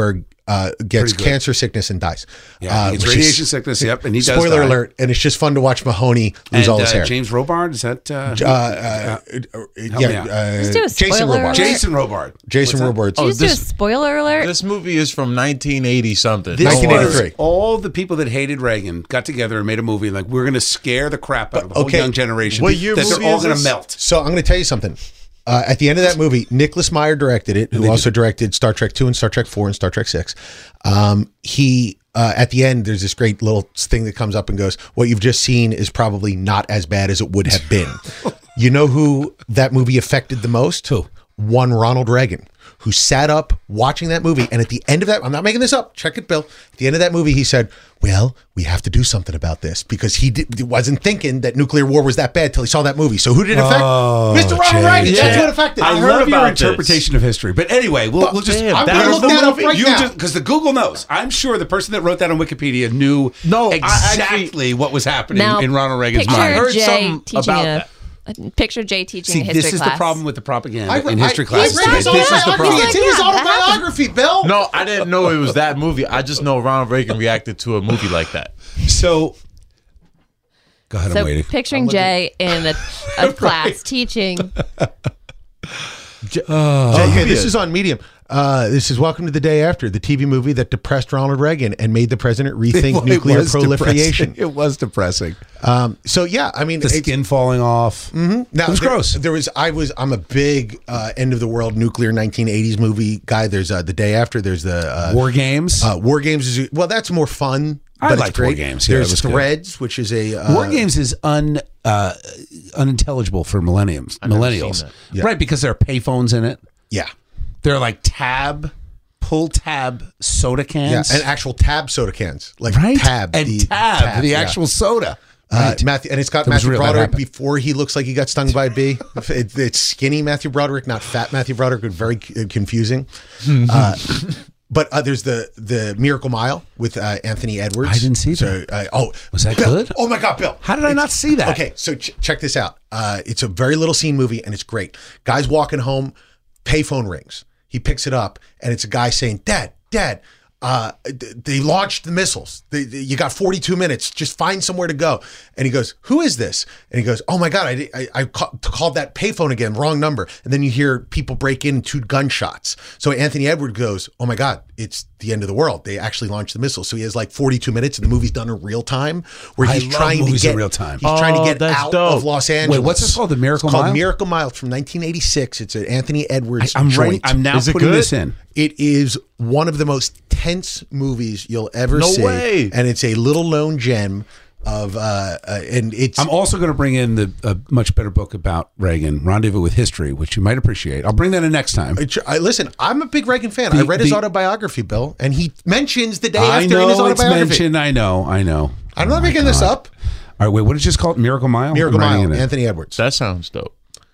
uh, gets good. cancer sickness and dies. Yeah, uh, it's which radiation is- sickness. Yep, and he does Spoiler die. alert! And it's just fun to watch Mahoney lose And all his uh, hair. James Robard is that? Uh, uh, uh, uh, me yeah, out. uh, Let's do a Jason spoiler Robard. alert. Jason Robard. Jason What's that? Robard. Did you just do a this- spoiler alert? This movie is from nineteen eighty something. This nineteen was eighty-three. all the people that hated Reagan got together and made a movie like we're going to scare the crap out of the whole okay. young generation. What year that movie they're all is going to this? melt. So I'm going to tell you something. Uh, at the end of that movie, Nicholas Meyer directed it, who also directed Star Trek two and Star Trek four and Star Trek six. Um, he uh, at the end, there's this great little thing that comes up and goes, "What you've just seen is probably not as bad as it would have been." You know who that movie affected the most? Who? One Ronald Reagan, who sat up watching that movie, and at the end of that, I'm not making this up. Check it, Bill. At the end of that movie, he said, "Well, we have to do something about this," because he did, wasn't thinking that nuclear war was that bad till he saw that movie. So who did it affect? Oh, Mister Ronald Jay. Reagan. That's Yeah. what affected. I, I love heard your about this. interpretation of history, but anyway, we'll, we'll just. Damn, I'm that gonna was look the that up movie? right you now. just because the Google knows. I'm sure the person that wrote that on Wikipedia knew No, I exactly actually- what was happening Now, in Ronald Reagan's picture mind. I heard Jay something teaching about a, that. a- Picture Jay teaching See, a history this is class. the problem with the propaganda I, in history I, classes. He read his today. This is the autobiography. problem. It's in his Yeah, that happened. autobiography, Bill. No, I didn't know it was that movie. I just know Ronald Reagan reacted to a movie like that. So, go ahead. So I'm waiting. picturing Jay in a, a class teaching. Okay, this is on Medium. Uh, this is Welcome to the Day After, the T V movie that depressed Ronald Reagan and made the president rethink Well, it nuclear was proliferation. depressing. It was depressing. Um, so yeah, I mean, The it's- skin falling off. Now, It was there, gross. There was, I was, I'm a big uh, end of the world nuclear nineteen eighties movie guy. There's uh, the Day After. There's the uh, War Games. uh, War Games. Is well, that's more fun. I but it's liked War great. Games. Yeah, it There's was good. Threads, which is a uh, War Games is un uh, unintelligible for millenniums, never millennials, seen that. Yeah. right? Because there are payphones in it. Yeah, They're like tab, pull tab soda yeah, cans, and actual Tab soda cans, like right? Tab and the tab, the yeah. actual soda. Uh, Matthew, and it's got That was Matthew real. That Broderick happened. before he looks like he got stung by a bee. it, it's skinny Matthew Broderick, not fat Matthew Broderick. Very uh, confusing. uh, but uh, there's the the Miracle Mile with uh, Anthony Edwards. I didn't see so, that. Uh, oh, Was that Bill, good? Oh my God, Bill! How did I not see that? Okay, so ch- check this out. Uh, it's a very little scene movie, and it's great. Guy's walking home, payphone rings. He picks it up, and it's a guy saying, "Dad, Dad, uh, th- they launched the missiles. They, they- you got forty-two minutes. Just find somewhere to go." And he goes, "Who is this?" And he goes, "Oh my God, I di- I, I ca- called that payphone again, wrong number." And then you hear people break in, two gunshots. So Anthony Edwards goes, "Oh my God, it's the end of the world. They actually launched the missiles." So he has like forty-two minutes, and the movie's done in real time, where I he's love trying to movies in get real time. He's trying to Oh, get that's out dope. of Los Angeles. Wait, what's this called? The Miracle It's called Mile? Miracle Mile. It's from nineteen eighty-six. It's an Anthony Edwards I'm joint. writing. I'm now Is it putting good? this in. It is one of the most tense movies you'll ever No see. way. And it's a little known gem of, uh, uh and it's, I'm also going to bring in the a much better book about Reagan, Rendezvous with History, which you might appreciate. I'll bring that in next time. I, I- listen, I'm a big Reagan fan. The- I read his the- autobiography, Bill, and he mentions the day I after in his know it's autobiography. mentioned. I know. I know. I'm Oh not my making this God. up. All right, wait. What is this called? Miracle Mile. Miracle I'm writing Mile, it in. Anthony Edwards. That sounds dope.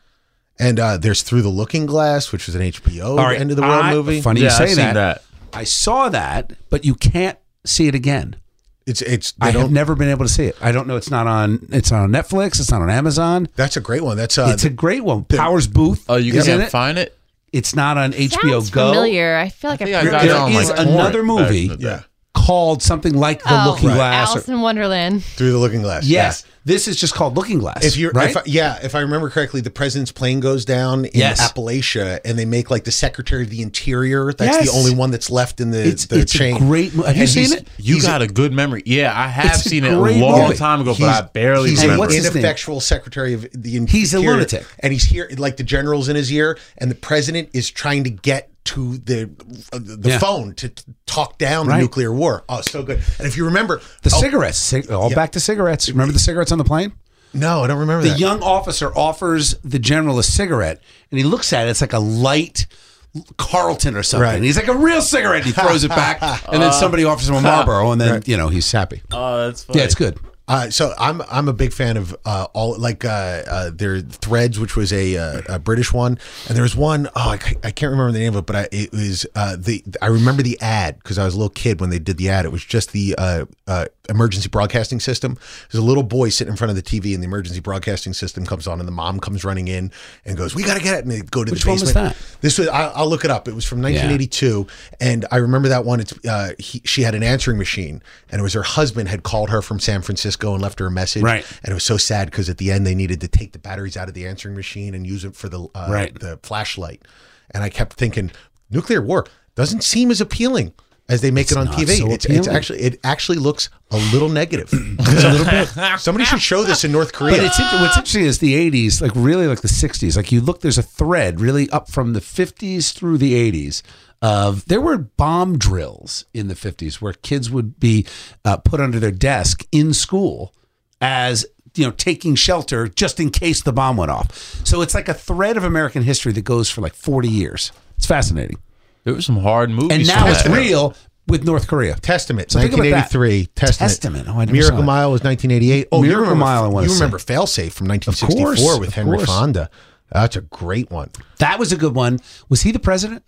And uh, there's Through the Looking Glass, which was an H B O All right, end of the world I- movie. Funny Yeah, you say I've seen that. that. I saw that, but you can't see it again. It's it's they I have don't. never been able to see it. I don't know. It's not on. It's not on Netflix. It's not on Amazon. That's a great one. That's uh, It's a great one. Powers Booth. Oh, you is in can't it. find it? It's not on H B O Sounds Go. familiar. I feel like I I've think I heard got of it There on is like another torrent back movie in the day. yeah. called something like The Oh, Looking right. Glass. Alice in Wonderland. Through the Looking Glass. Yes, this is just called Looking Glass. If you're, right? if I, yeah, if I remember correctly, the president's plane goes down in Yes. Appalachia, and they make like the Secretary of the Interior. That's Yes. the only one that's left in the it's the it's chain. a great. mo- Have you And seen he's- it? You he's got a good memory. Yeah, I have It's a seen it a great long movie. time ago, but He's- I barely he's Hey, remember. what's an his name? ineffectual Secretary of the Interior. He's a lunatic. and he's here like the general's in his ear, and the president is trying to get to the uh, the Yeah. phone to t- talk down Right. the nuclear war. Oh, so good. And if you remember The oh, cigarettes. Cig- all Yeah. back to cigarettes. Remember the cigarettes on the plane? no, I don't remember The that. young officer offers the general a cigarette, and he looks at it. It's like a light Carlton or something. Right. He's like a real cigarette. He throws it back, and then somebody offers him a Marlboro, and then you know he's happy. Oh, that's funny. Yeah, it's good. Uh, so I'm I'm a big fan of uh, all like uh, uh, their Threads, which was a, uh, a British one, and there was one oh I, ca- I can't remember the name of it, but I, it was uh, the I remember the ad because I was a little kid when they did the ad. It was just the uh, uh, emergency broadcasting system. There's a little boy sitting in front of the T V, and the emergency broadcasting system comes on, and the mom comes running in and goes, "We got to get it!" And they go to Which the one was basement. that? This was I, I'll look it up. It was from nineteen eighty-two, and I remember that one. It's uh, he, she had an answering machine, and it was her husband had called her from San Francisco and left her a message. Right. And it was so sad because at the end they needed to take the batteries out of the answering machine and use it for the uh, Right. the flashlight. And I kept thinking, nuclear war doesn't seem as appealing as they make It's it on not T V. so it's, it's appealing. actually it actually looks a little negative. It's a little bit. Somebody should show this in North Korea. But it's inter- what's interesting is the eighties, like really like the sixties. Like you look, there's a thread really up from the fifties through the eighties. Of there were bomb drills in the fifties where kids would be uh, put under their desk in school as you know taking shelter just in case the bomb went off. So it's like a thread of American history that goes for like forty years. It's fascinating, There were some hard movies. and now from it's that era. real with North Korea. Testament, So think about nineteen that. eighty-three. Testament. Testament. Oh, I never Miracle saw that. Mile was nineteen eighty-eight. Oh, you Miracle remember, Mile, I wanna You say. remember Failsafe from nineteen sixty-four course, with of Henry course. Fonda. That's a great one. That was a good one. Was he the president?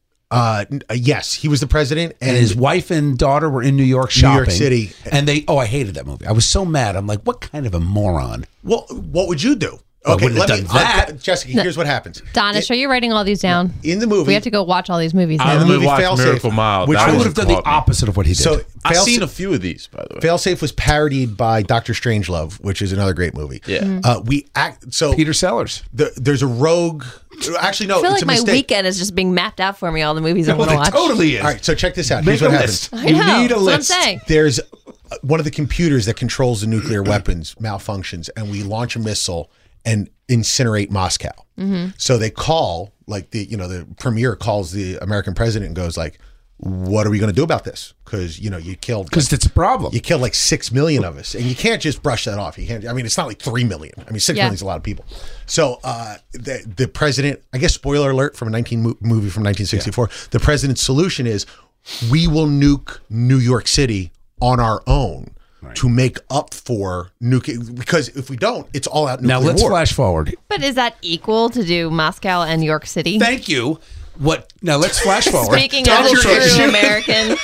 Uh, n- uh, yes, he was the president, and, And his wife and daughter were in New York New shopping. York City. And they, oh, I hated that movie. I was so mad. I'm like, what kind of a moron? well, what would you do? I wouldn't have let done me, that. uh, Jessica, here's what happens. Donish, are you writing all these down? In the movie, We have to go watch all these movies I now. the only movie watched Failsafe, Miracle Mile. which That I one would have done the caught me. opposite of what he did. so I've Failsafe- seen a few of these, by the way. Failsafe was parodied by Doctor Strangelove, which is another great movie. Yeah. Mm-hmm. Uh, we act so Peter Sellers. the, there's a rogue. Actually, no, I feel it's like a my mistake. weekend is just being mapped out for me, all the movies I Well, want to it watch. totally is. All right, so check this out. Make Here's a what list. happens. I You know. need a That's what I'm list. saying. There's uh, one of the computers that controls the nuclear weapons malfunctions, and we launch a missile and incinerate Moscow. Mm-hmm. So they call, like the you know the premier calls the American president and goes like, "What are we going to do about this? Because you know you killed Because it's a problem. you killed like six million of us, and you can't just brush that off. You can't. I mean, it's not like three million. I mean, six Yeah. million is a lot of people. So uh, the the president, I guess, spoiler alert from a nineteen mo- movie from nineteen sixty-four. The president's solution is we will nuke New York City on our own to make up for nuclear. Because if we don't, it's all out nuclear Now let's war. flash forward. But is that equal to do Moscow and New York City? Thank you. What now? Let's flash forward. Speaking as a Donald Trump. true American,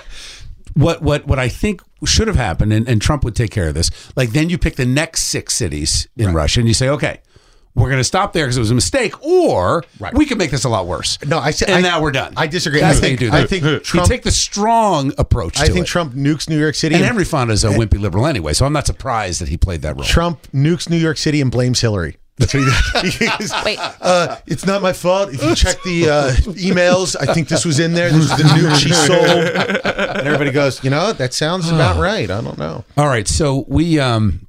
what what what I think should have happened, and, and Trump would take care of this. Like then you pick the next six cities in Russia, and you say, okay, we're going to stop there because it was a mistake, or Right. we can make this a lot worse. No, I said, and I, now we're done. I disagree. That's I how think, you do I that. think Trump. you take the strong approach. To I think it. Trump nukes New York City, and and Henry Fonda's a wimpy liberal anyway, so I'm not surprised that he played that role. Trump nukes New York City and blames Hillary. That's what he does. wait, Uh, it's not my fault. If you check the uh, emails, I think this was in there. This was the nuke she sold. And everybody goes, you know, that sounds about right. I don't know. All right, so we um,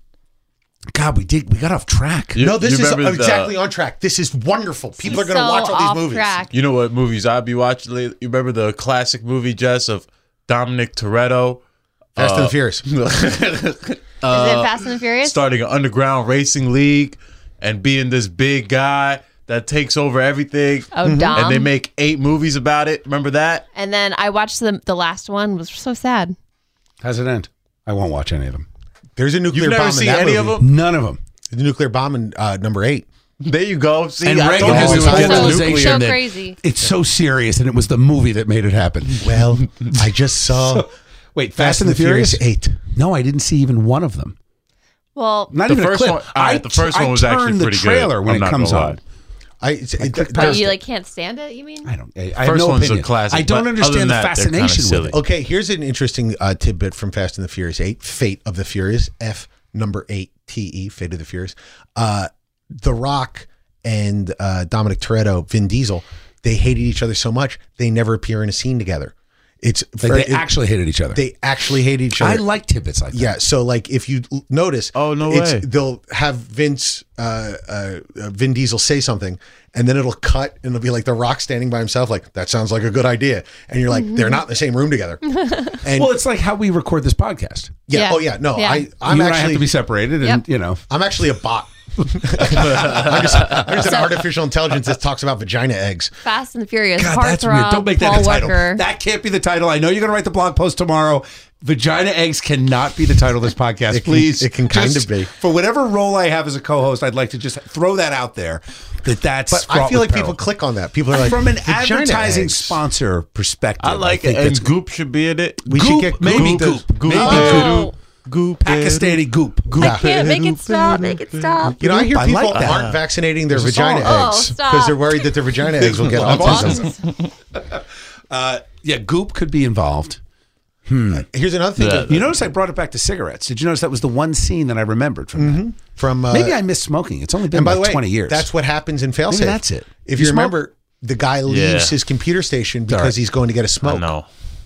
God, we did we got off track. You- no, this you is remember the- exactly on track. This is wonderful. People are going to so watch all off these movies. track. You know what movies I'd be watching lately? You remember the classic movie, Jess, of Dominic Toretto Fast and the Furious. is it Fast and the Furious? starting an underground racing league and being this big guy that takes over everything. Oh, Dom. And they make eight movies about it. Remember that? And then I watched the the last one. It was so sad. How's it end? I won't watch any of them. There's a nuclear You've never bomb seen in that any movie. of them? None of them. The nuclear bomb in uh, number eight. There you go. See, And I Reagan told has you this we whole would get the so, realization nuclear. so that crazy. it's so serious, and it was the movie that made it happen. Well, I just saw Wait, Fast, and the, Furious? eight. No, I didn't see even one of them. Well, Not The even first a clip. one- all right, the first I one was actually turned pretty the good. trailer when I'm it not comes gonna lie. on. I, it's, it, clicked but there's- you like can't stand it. You mean? I don't. I, I have First no one's a opinion. classic, I don't but other than understand the that, they're kinda fascination with silly. it. Okay, here's an interesting uh, tidbit from Fast and the Furious eight, Fate of the Furious, F number eight, T E, Fate of the Furious. Uh, the Rock and uh, Dominic Toretto, Vin Diesel, they hated each other so much, they never appear in a scene together. It's Like for- they it- actually hated each other. they actually hate each I other. like tidbits like that. Yeah, so like if you l- notice, Oh, no it's, way. they'll have Vince, uh, uh, uh, Vin Diesel say something, and then it'll cut, and it'll be like The Rock standing by himself, like that sounds like a good idea, and you're like, they're not in the same room together. And Well, it's like how we record this podcast. yeah, Yeah. oh yeah, no, Yeah. I, I'm you and I have actually, to be separated, and Yep. you know, I'm actually a bot. I'm just, I'm just an artificial intelligence that talks about vagina eggs. Fast and the Furious. God, that's weird. Heartthrob, Don't make that Paul a title. Walker. That can't be the title. I know you're going to write the blog post tomorrow. Vagina eggs cannot be the title of this podcast. It can- Please. it can kind Just of be. For whatever role I have as a co-host, I'd like to just throw that out there. That that's. But I fraught feel with like peril. people click on that. People are like, from an "Vagina advertising eggs." sponsor perspective. I like think it. And that's Goop should be in it. We Goop, should get maybe Goop. Goop. Goop. Maybe Oh. Goop. Pakistani Goop. Goop. I can't make it stop. Make it stop. You know, I hear I people like that. aren't vaccinating their There's a vagina song. Oh, eggs stop. because they're worried that their vagina eggs will get autism. Uh, yeah, Goop could be involved. Here's another thing. Yeah. that- You notice I brought it back to cigarettes. Did you notice that was the one scene that I remembered from that? from uh, Maybe I missed smoking. It's only been and by like the way, twenty years. that's what happens in failsafe. Maybe that's it. If You you, smoke? remember, the guy leaves Yeah. his computer station because right. he's going to get a I smoke. know.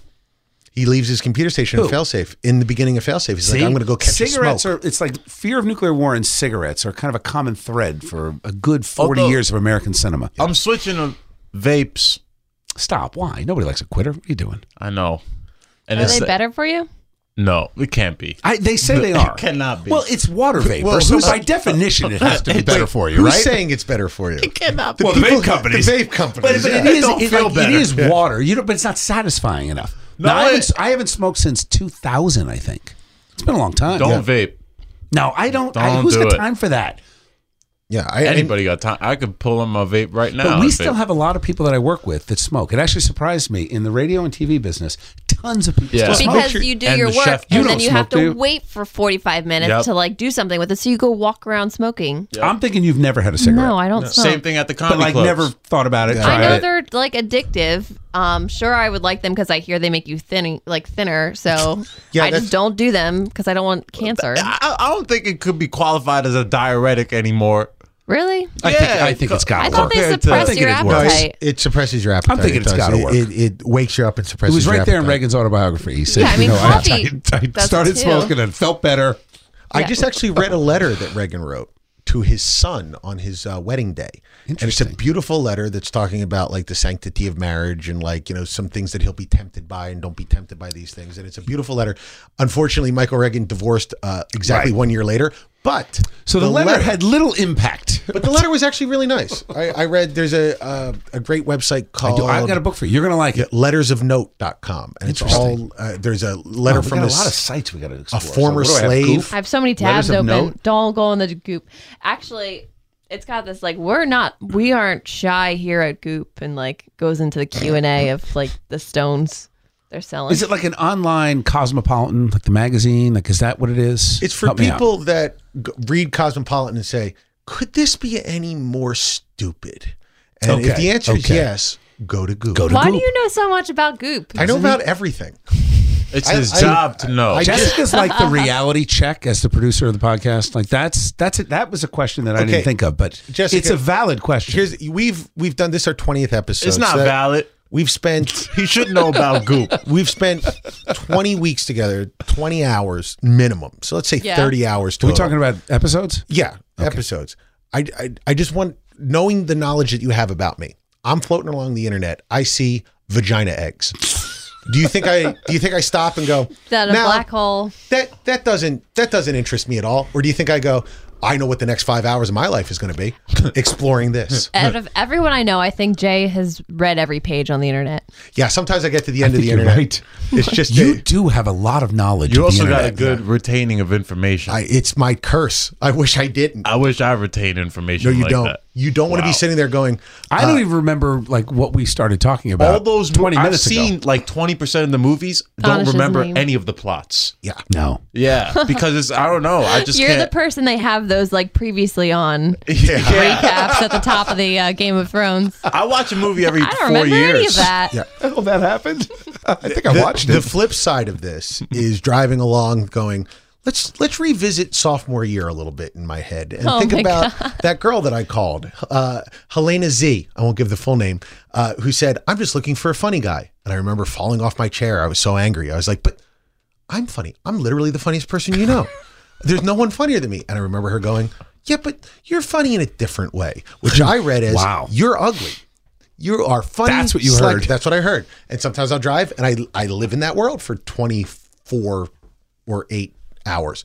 He leaves his computer station in Who? failsafe in the beginning of failsafe. He's See? like, I'm going to go catch cigarettes a smoke. are. It's like fear of nuclear war and cigarettes are kind of a common thread for a good forty Although- years of American cinema. I'm switching to vapes. Stop. Why? Nobody likes a quitter. What are you doing? I know. And Are it's they better for you? No, it can't be. I, they say they are. It cannot be. Well, it's water vapor, Well, so who's- by definition, it has to be better for you, Who's right? saying it's better for you? it cannot The be. Well, the people- vape companies. The vape companies. But, but yeah. it is. don't It, feel like, it better. is water. You know, but it's not satisfying enough. No, now, I, it- haven't, I haven't smoked since two thousand. I think it's been a long time. Don't Yeah. vape. No, I don't. I, Don't who's do got it. time for that? Yeah, I, Anybody got time? I could pull on my vape right now. But we and still vape. have a lot of people that I work with that smoke. It actually surprised me in the radio and T V business. Tons of people Yeah. still smoke. Because you do and your the work chef- You and don't then you smoke, have do to you? wait for forty-five minutes Yep. to like do something with it. So you go walk around smoking. I'm thinking you've never had a cigarette. No, I don't smoke. Same thing at the comedy But like clubs. never thought about it. Yeah. I tried know it. they're like addictive. Um, sure, I would like them because I hear they make you thin, like thinner. So Yeah, I that's- just don't do them because I don't want cancer. I, I don't think it could be qualified as a diuretic anymore. Really? I think Yeah, I think it's got I to thought work. they compared to- suppress I'm thinking your it works. No, appetite. it, it suppresses your appetite. I'm thinking It it's does. gotta It- work. It, it wakes you up and It suppresses was your right there in appetite. Reagan's autobiography. He said, Yeah, I mean, you know, I- coffee I, I does it started too. smoking and felt better. I Yeah. just actually read a letter that Reagan wrote to his son on his uh, wedding day. And it's a Interesting. beautiful letter that's talking about like the sanctity of marriage and like, you know, some things that he'll be tempted by and don't be tempted by these things. And it's a beautiful letter. Unfortunately, Michael Reagan divorced uh, exactly Right. one year later. But So the, letter, had little impact. but the letter was actually really nice. I, I read there's a uh, a great website I called do, I've got a book for you. You're going to like it. letters of note dot com. And it's all uh, there's a letter Oh, we from got a, a lot of s- sites we got to a explore. former So what do I have, slave. Goof? I have so many Letters tabs of open. note? Don't go in the Goop. Actually, it's got this like we're not we aren't shy here at Goop, and like goes into the Q and A of like the stones they're selling. Is it like an online Cosmopolitan, like the magazine? Like, is that what it is? It's for Help me out. people that g- read Cosmopolitan and say, could this be any more stupid? And if Okay, the answer is okay. yes, go to Google. Go to Why do Goop. you know so much about Goop? I know about everything. It's I- his I- job to know. I just- Jessica's like the reality check as the producer of the podcast. Like that's that's it. That was a question that I Okay. didn't think of, but Jessica, it's a valid question. Here's we've we've done this our twentieth episode. it's not so that valid. We've spent He should know about Goop. we've spent twenty weeks together, twenty hours minimum. So let's say Yeah. thirty hours Are total. we talking about episodes? Yeah, episodes. I, I I just want knowing the knowledge that you have about me. I'm floating along the internet. I see vagina eggs. Do you think I do you think I stop and go, Is that a "Now, black hole? that that doesn't that doesn't interest me at all? Or do you think I go, I know what the next five hours of my life is going to be, exploring this? Out of everyone I know, I think Jay has read every page on the internet. Yeah, sometimes I get to the end of the think you're internet. right. It's just You do have a lot of knowledge. You of the also got a internet. good retaining of information. I, I, it's my curse. I wish I didn't. wish I retained information. No, you like don't. That. You don't want to Wow. be sitting there going, I don't even remember like what we started talking about. All those twenty I've minutes seen ago. like twenty percent of the movies. Don't Donish's remember name. any of the plots. yeah. No, Yeah, because it's I don't know. I just You're can't. the person they have those like previously on yeah. recaps at the top of the uh, Game of Thrones. I watch a movie every I don't four remember years. any of that. Yeah. oh, that happened. I think I the, watched the it. flip side of this is driving along going, let's let's revisit sophomore year a little bit in my head and Oh think my about that girl that I called, uh, Helena Z. I won't give the full name, uh, who said, I'm just looking for a funny guy. And I remember falling off my chair. I was so angry. I was like, but I'm funny. I'm literally the funniest person you know. There's no one funnier than me. And I remember her going, yeah, but you're funny in a different way, which I read as, Wow. you're ugly. You are funny. That's what you slack- heard. That's what I heard. And sometimes I'll drive and I I live in that world for twenty-four or eight hours.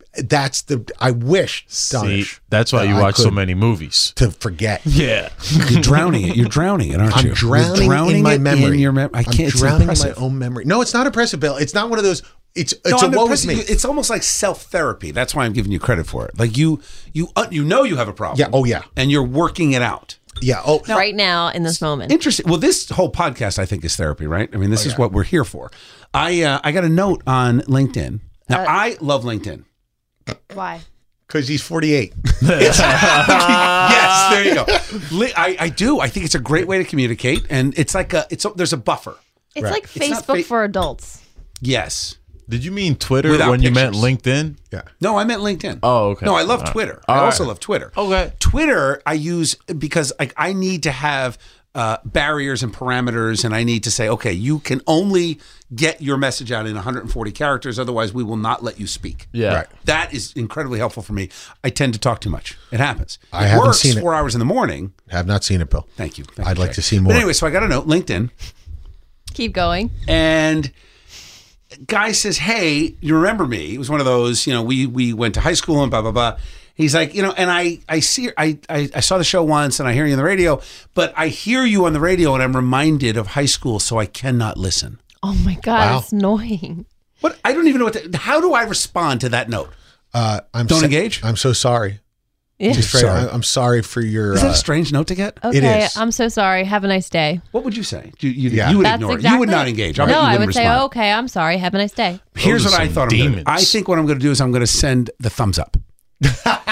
that's the. I wish, See, Donish, that's why that you I watch so could- many movies. to forget. Yeah. You're drowning it. You're drowning it, aren't I'm you? drowning, You're drowning in my it memory. In your mem- I I'm can't. It's drowning in my impressive. own memory. No, it's not impressive, Bill. It's not one of those. It's it's No, a I'm woe is impressed. me. It's almost like self therapy. That's why I'm giving you credit for it. Like you, you, uh, you know, you have a problem. Yeah, oh, yeah. and you're working it out. Yeah. Oh, right now in this moment. Interesting. Well, this whole podcast, I think, is therapy, right? I mean, this is what we're here for. I uh, I got a note on LinkedIn. Now, Uh, I love LinkedIn. Why? because he's forty-eight. Yes, there you go. Li- I, I do. I think it's a great way to communicate, and it's like a it's a, there's a buffer. It's Right. like It's not Facebook fa- for adults. Yes. Did you mean Twitter Without when you meant pictures. LinkedIn? Yeah. No, I meant LinkedIn. Oh, okay. No, I love All right. Twitter. I All also right. love Twitter. Okay. Twitter I use because like I need to have uh, barriers and parameters, and I need to say, okay, you can only get your message out in one hundred forty characters, otherwise we will not let you speak. Yeah. Right. That is incredibly helpful for me. I tend to talk too much. It happens. I it haven't works seen it. four hours in the morning. Have not seen it, Bill. Thank you. Thank I'd you, like Jay. to see more. But anyway, so I got a note, LinkedIn, Keep going. and guy says, hey, you remember me? It was one of those, you know, we we went to high school and blah, blah, blah. He's like, you know, and I I see, I, I, I saw the show once and I hear you on the radio, but I hear you on the radio and I'm reminded of high school, so I cannot listen. Oh my God, Wow. it's annoying. What? I don't even know what to, how do I respond to that note? Uh, I'm Don't so- engage? I'm so sorry. Yeah. Just Fred, Sorry. I- I'm sorry for your. Is that uh, a strange note to get? Okay, is. I'm so sorry. Have a nice day. What would you say? You, you, Yeah. you would That's ignore exactly it. You would not engage. I bet No, you I wouldn't would say, respond. oh, okay, I'm sorry. Have a nice day. Here's Those what are I some thought I'm going to do. demons. I think what I'm going to do is I'm going to send the thumbs up. the thumbs up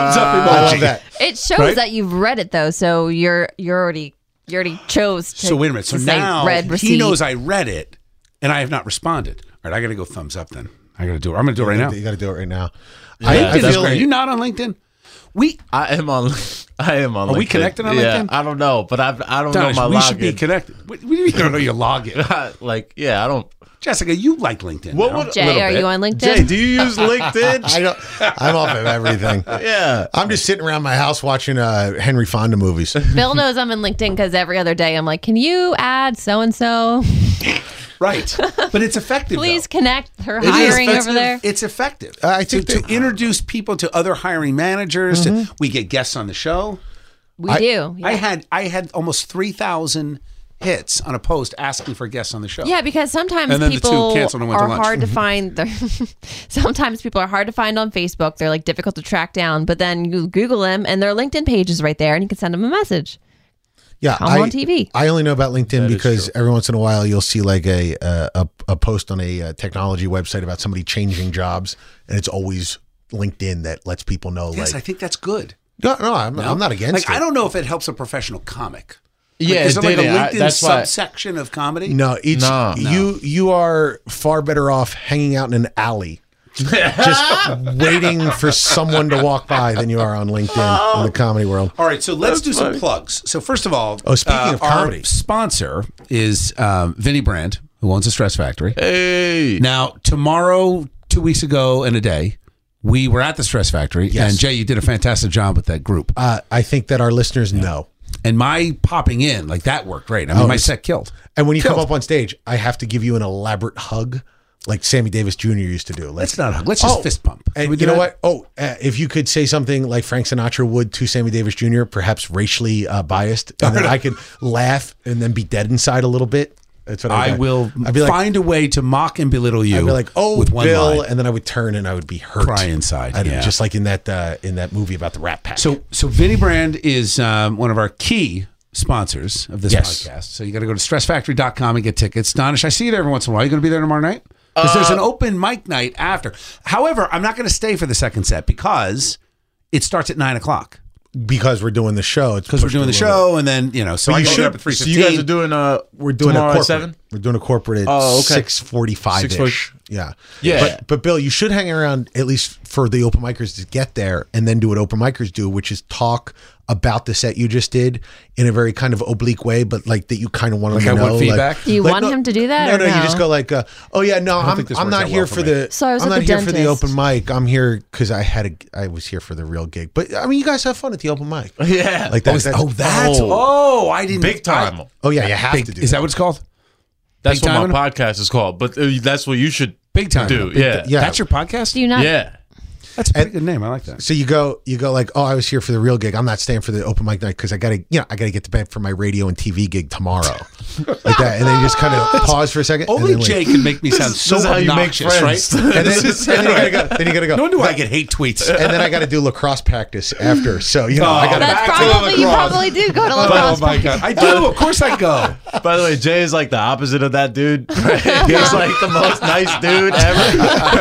I emoji. love that. It shows Right? that you've read it though, so you're you're already you already chose to. So wait a minute. So to say now read he receipt. knows I read it, and I have not responded. All right, I got to go thumbs up then. I got to do it. I'm going to do it right now. You got to do it right now. Yeah, I, I that's LinkedIn is feel great. Are great. you not on LinkedIn? We I am on. I am on. Are we LinkedIn. connected on yeah, LinkedIn? I don't know, but I I don't Donish, know my we login. should be connected. What, what do you mean you don't know your login? like, yeah, I don't. Jessica, you like LinkedIn. What now. would, Jay, a little are bit. you on LinkedIn? Jay, do you use LinkedIn? I don't. I'm off of everything. yeah. I'm just sitting around my house watching uh, Henry Fonda movies. Bill knows I'm in LinkedIn because every other day I'm like, can you add so and so? Right, but it's effective. Please though. connect her It is hiring over effective. there. It's effective. Uh, I think to, they- to introduce people to other hiring managers. To, we get guests on the show. We I- do. Yeah. I had I had almost three thousand hits on a post asking for guests on the show. Yeah, because sometimes And then the two people canceled and went to are lunch. hard to find. They're- sometimes people are hard to find on Facebook. They're like difficult to track down. But then you Google them, and their LinkedIn page is right there, and you can send them a message. Yeah, Come I, on T V. I only know about LinkedIn That is because true. every once in a while you'll see like a a, a, a post on a, uh technology website about somebody changing jobs, and it's always LinkedIn that lets people know. Yes, I like, think that's good. no, no, I'm, I'm not against Like it. I don't know if it helps a professional comic. Yeah, Like, is it there like a didn't. I- LinkedIn that's why- subsection of comedy? No, it's No. you. You are far better off hanging out in an alley, just waiting for someone to walk by than you are on LinkedIn in the comedy world. All right, so let's do some funny. plugs. So first of all, Oh, speaking of our comedy. sponsor is um, Vinny Brand, who owns the Stress Factory. Hey. Now, tomorrow, two weeks ago and a day, we were at the Stress Factory, Yes. and Jay, you did a fantastic job with that group. Uh, I think that our listeners know. And my popping in, like that worked great. I mean, Oh, my it's- set killed. And when you Killed. come up on stage, I have to give you an elaborate hug, like Sammy Davis Junior used to do. Like, Let's not hug. Let's just Oh, fist pump. Can and we you do know that? what? Oh, uh, if you could say something like Frank Sinatra would to Sammy Davis Junior, perhaps racially uh, biased, and then I could laugh and then be dead inside a little bit. That's what I I'd will I'd be like, find a way to mock and belittle you. I'd be like, "Oh, with one Bill," line. and then I would turn and I would be hurt, Cry inside, I'd- yeah. just like in that uh, in that movie about the Rat Pack. So, so Vinny Brand is um, one of our key sponsors of this Yes. podcast. So you got to go to stress factory dot com and get tickets. Donish, I see you there every once in a while. You going to be there tomorrow night? Because there's an open mic night after. However, I'm not going to stay for the second set because it starts at nine o'clock. because we're doing the show, it's Because we're pushed doing a the little bit. show, and then you know, so But I you get should- there up at three So fifteen. you guys are doing uh We're doing a tomorrow corporate. at seven. We're doing a corporate at Oh, okay. six forty-five ish. six forty. Yeah, Yeah. But but Bill, you should hang around at least for the open micers to get there, and then do what open micers do, which is talk about the set you just did in a very kind of oblique way, but like that you kind of want Like to I know. want feedback? Do you like, want no- him to do that? No, or no, no, You just go like, uh, oh yeah, no, I'm think this I'm works not out here well for for me. the. So I was I'm at not the here for the dentist. open mic. I'm here because I had a. I was here for the real gig. But I mean, you guys have fun at the open mic. Yeah. Like that. Oh, that's- oh, that's oh, I didn't Big time. I- oh yeah, you have big- to do. is that what it's called? That's Big what time? my podcast is called. But uh, that's what you should Big time. do. Big Yeah. ti- Yeah. That's your podcast. Do you not? Yeah. That's a pretty And- good name. I like that. So you go, you go like, oh, I was here for the real gig. I'm not staying for the open mic night because I gotta, you know, I gotta get to bed for my radio and T V gig tomorrow, like that. And then you just kind of pause for a second. Only and then Jay can make me sound so this is how you make obnoxious, friends. right? leave. And then, and then you gotta go. Then you gotta go. No wonder why I get hate tweets. And then I got to do lacrosse practice after. So you know, Oh, I got to. That's Back to probably you lacrosse. probably do go to Oh lacrosse. my god, I do. Of course I go. By the way, Jay is like the opposite of that dude. Right? He's like the most nice dude ever.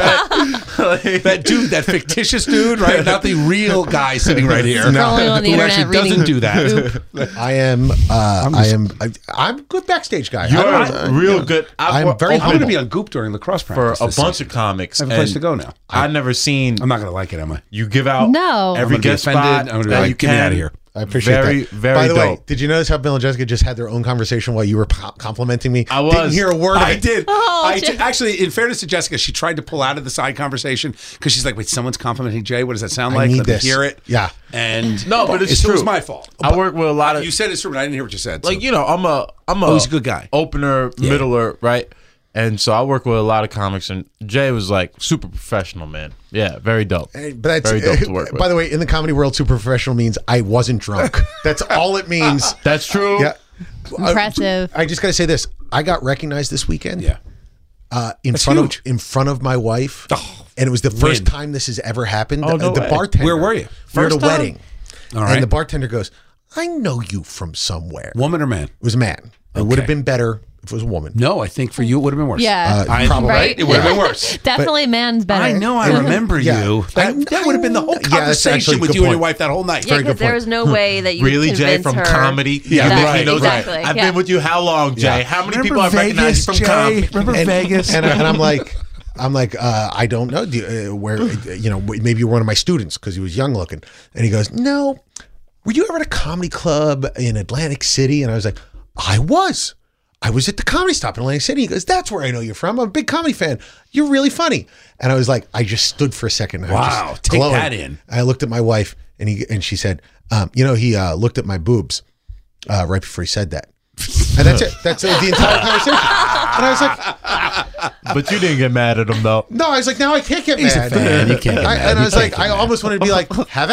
Right? Like- That dude, that fictitious dude, right? Not the real guy sitting right here. Scrolling on the Who internet, actually reading doesn't do that. I am. Uh, I am. I, I'm a good backstage guy. You're I don't- a real good. I've I'm wor- very I'm going to humble. be on Goop during lacrosse for practice. a this bunch season. of comics. I have a place and to go now. I've never seen I'm not going to like it, am I? you give out No. I'm every gonna be guest offended. spot I'm gonna be that like, you get me can. out of here. I appreciate very, that. very By the way, dope. did you notice how Bill and Jessica just had their own conversation while you were po- complimenting me? I Didn't was. hear a word of I it. did. Oh, I Jay. did. Actually, in fairness to Jessica, she tried to pull out of the side conversation because she's like, "Wait, someone's complimenting Jay. What does that sound I like? need Let me this. hear it." Yeah. And No, but it's it true. was my fault. I work with a lot of You said it's true, but I didn't hear what you said. like so- you know I'm a I'm a Oh, he's a good guy. opener middler, right? And so I work with a lot of comics, and Jay was like super professional, man. Yeah, very dope. Hey, But that's Very dope to work with. By the way, in the comedy world, super professional means I wasn't drunk. That's all it means. That's true. Yeah. Impressive. I just got to say this. I got recognized this weekend. yeah. Uh, in That's front huge. of in front of my wife, Oh, and it was the first win. time this has ever happened. Oh, no the way. bartender. Where were you? We were at a First time? wedding, All right. and the bartender goes, "I know you from somewhere." Woman or man? It was a man. It would have Okay. been better if it was a woman. No, I think for you it would have been worse. Yeah. Uh, I, probably. right? It would have been worse. Definitely man's better. I know. I remember Yeah. you. That, I- that would have been the whole Yeah, that's actually conversation a with good you and your point. wife that whole night. Yeah, Very good because there point. was no way that you Really, could Jay, convince from her. comedy? Yeah, You think right, he knows exactly, that? I've yeah. been with you how long, Jay? Yeah. How many Remember people have Vegas, recognized you from Jay? comedy? Remember and, Vegas? and, and I'm like, I'm like, uh, I don't know. Do you, uh, where you know maybe you're one of my students because he was young looking, and he goes, "No, were you ever at a comedy club in Atlantic City?" And I was like, "I was. I was at the Comedy Stop in Atlantic City." He goes, "That's where I know you're from. I'm a big comedy fan. You're really funny." And I was like, I just stood for a second. I was Wow, just take glowing. that in. I looked at my wife, and he and she said, um, "You know, he uh, looked at my boobs uh, right before he said that." And that's it. That's uh, the entire conversation. And I was like, But you didn't get mad at him though. no, I was like, now I can't get He's a mad. fan. You can't get I, mad. and You I was can't like, get I mad. almost wanted to be like, have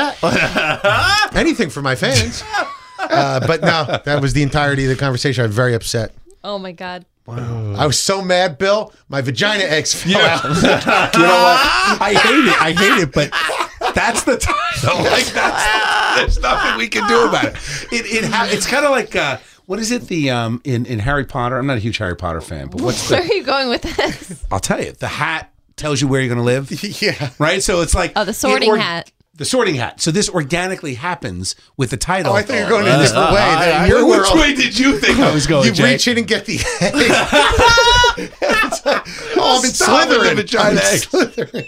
at anything for my fans. Uh, but no, that was the entirety of the conversation. I was very upset. Oh my god. I was so mad, Bill. My vagina eggs fell out. You know what? I hate it. I hate it, but that's the title. Like that's there's nothing we can do about it. It, it ha- it's kind of like uh, what is it? The um in in Harry Potter. I'm not a huge Harry Potter fan, but what's Where the? are you going with this? I'll tell you. The hat tells you where you're going to live, Yeah. right? So it's like Oh, the sorting it or- hat. The sorting hat. So this organically happens with the title. Oh, I thought you were going in a different way. I- Then I- in your Which world, way did you think I was going? you Jay? reach in and get the egg. It's like, oh, I've been Stop with the slithering. vagina I've been eggs. slithering.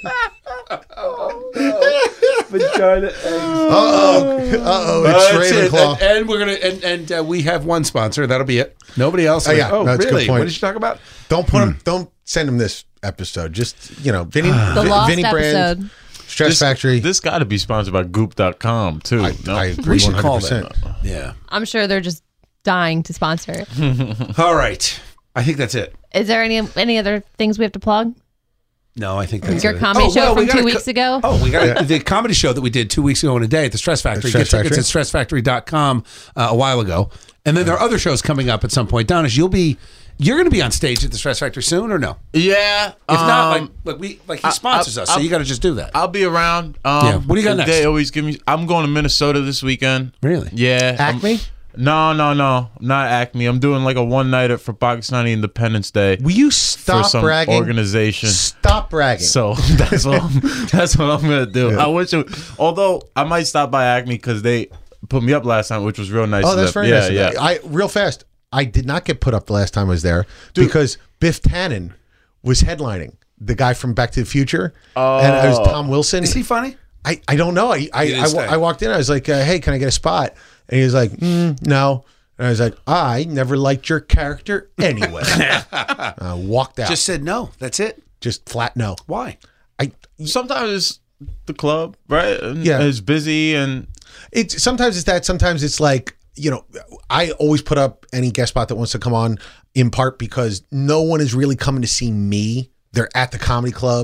Vagina eggs. Uh-oh. Uh-oh. It's That's it. Ravenclaw. And, and we're gonna and, and uh, we have one sponsor. That'll be it. Nobody else. Oh, yeah. Oh, That's a good really? point. What did you talk about? Don't put him. Don't send him this episode. Just you know, Vinny, The Vi- lost Vinny Brand, episode. Stress This, Factory. This got to be sponsored by Goop dot com too. I, no? I agree We should one call hundred percent. them. Yeah. I'm sure they're just dying to sponsor it. All right. I think that's it. Is there any any other things we have to plug? No, I think that's Your it. comedy show we from gotta two co- weeks ago? Oh, we got the comedy show that we did two weeks ago in a day at the Stress Factory. Stress Get tickets Factory. at stress factory dot com uh, a while ago. And then there are other shows coming up at some point. Donish, you'll be you're going to be on stage at the Stress Factory soon or no? Yeah. If not, um, like, like we like he sponsors I- us, so I- you got to just do that. I'll be around. Um, Yeah. What do you got next? They always give me. I'm going to Minnesota this weekend. Really? Yeah. I'm- Acme. No, no, no, not Acme. I'm doing like a one nighter for Pakistani Independence Day Will you for stop some bragging? organization. Stop bragging. So that's what I'm, that's what I'm gonna do. Yeah. I wish, it, although I might stop by Acme because they put me up last time, which was real nice. Oh, of that's them. very yeah, nice. of Yeah, that. I real fast. I did not get put up the last time I was there because Biff Tannen was headlining. The guy from Back to the Future, and it was Tom Wilson. Is he funny? I, I don't know. I I, didn't I, stay. I walked in. I was like, uh, "Hey, can I get a spot?" And he was like, mm, "No." And I was like, "I never liked your character anyway." I walked out. Just said no. That's it. just flat no. Why? I sometimes it's the club, right? And Yeah. it's busy and it's sometimes it's that. Sometimes it's like, you know, I always put up any guest spot that wants to come on in part because no one is really coming to see me. They're at the comedy club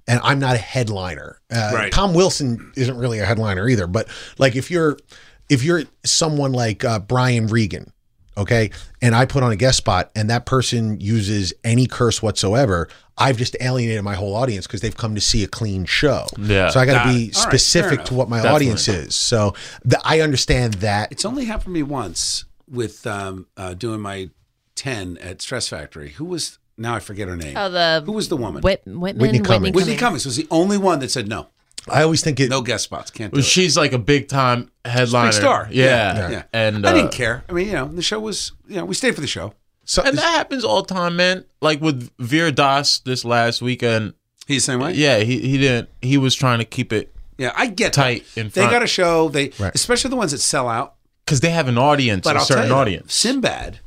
and I'm not a headliner. Uh, Right. Tom Wilson isn't really a headliner either. But like if you're if you're someone like uh, Brian Regan, okay, and I put on a guest spot and that person uses any curse whatsoever, I've just alienated my whole audience because they've come to see a clean show. Yeah. So I got to Got be it. All right, specific fair to what my Definitely. audience is. So the, I understand that. It's only happened to me once with um, uh, doing my ten at Stress Factory. Who was, now I forget her name. Oh, the Who was the woman? Whit, Whitman, Whitney Cummings. Whitney Cummings was the only one that said no. I always think it. No guest spots. Can't do Well, it. she's like a big time headliner. Big star. Yeah. Yeah. And I uh, didn't care. I mean, you know, the show was, you know, we stayed for the show. So, And that happens all the time, man. Like with Veer Das this last weekend. He's the same way? Yeah, he, he didn't. He was trying to keep it Yeah, I get tight that. in They front. got a show, they Right. especially the ones that sell out. because they have an audience, But a I'll tell certain you, though, audience. Sinbad,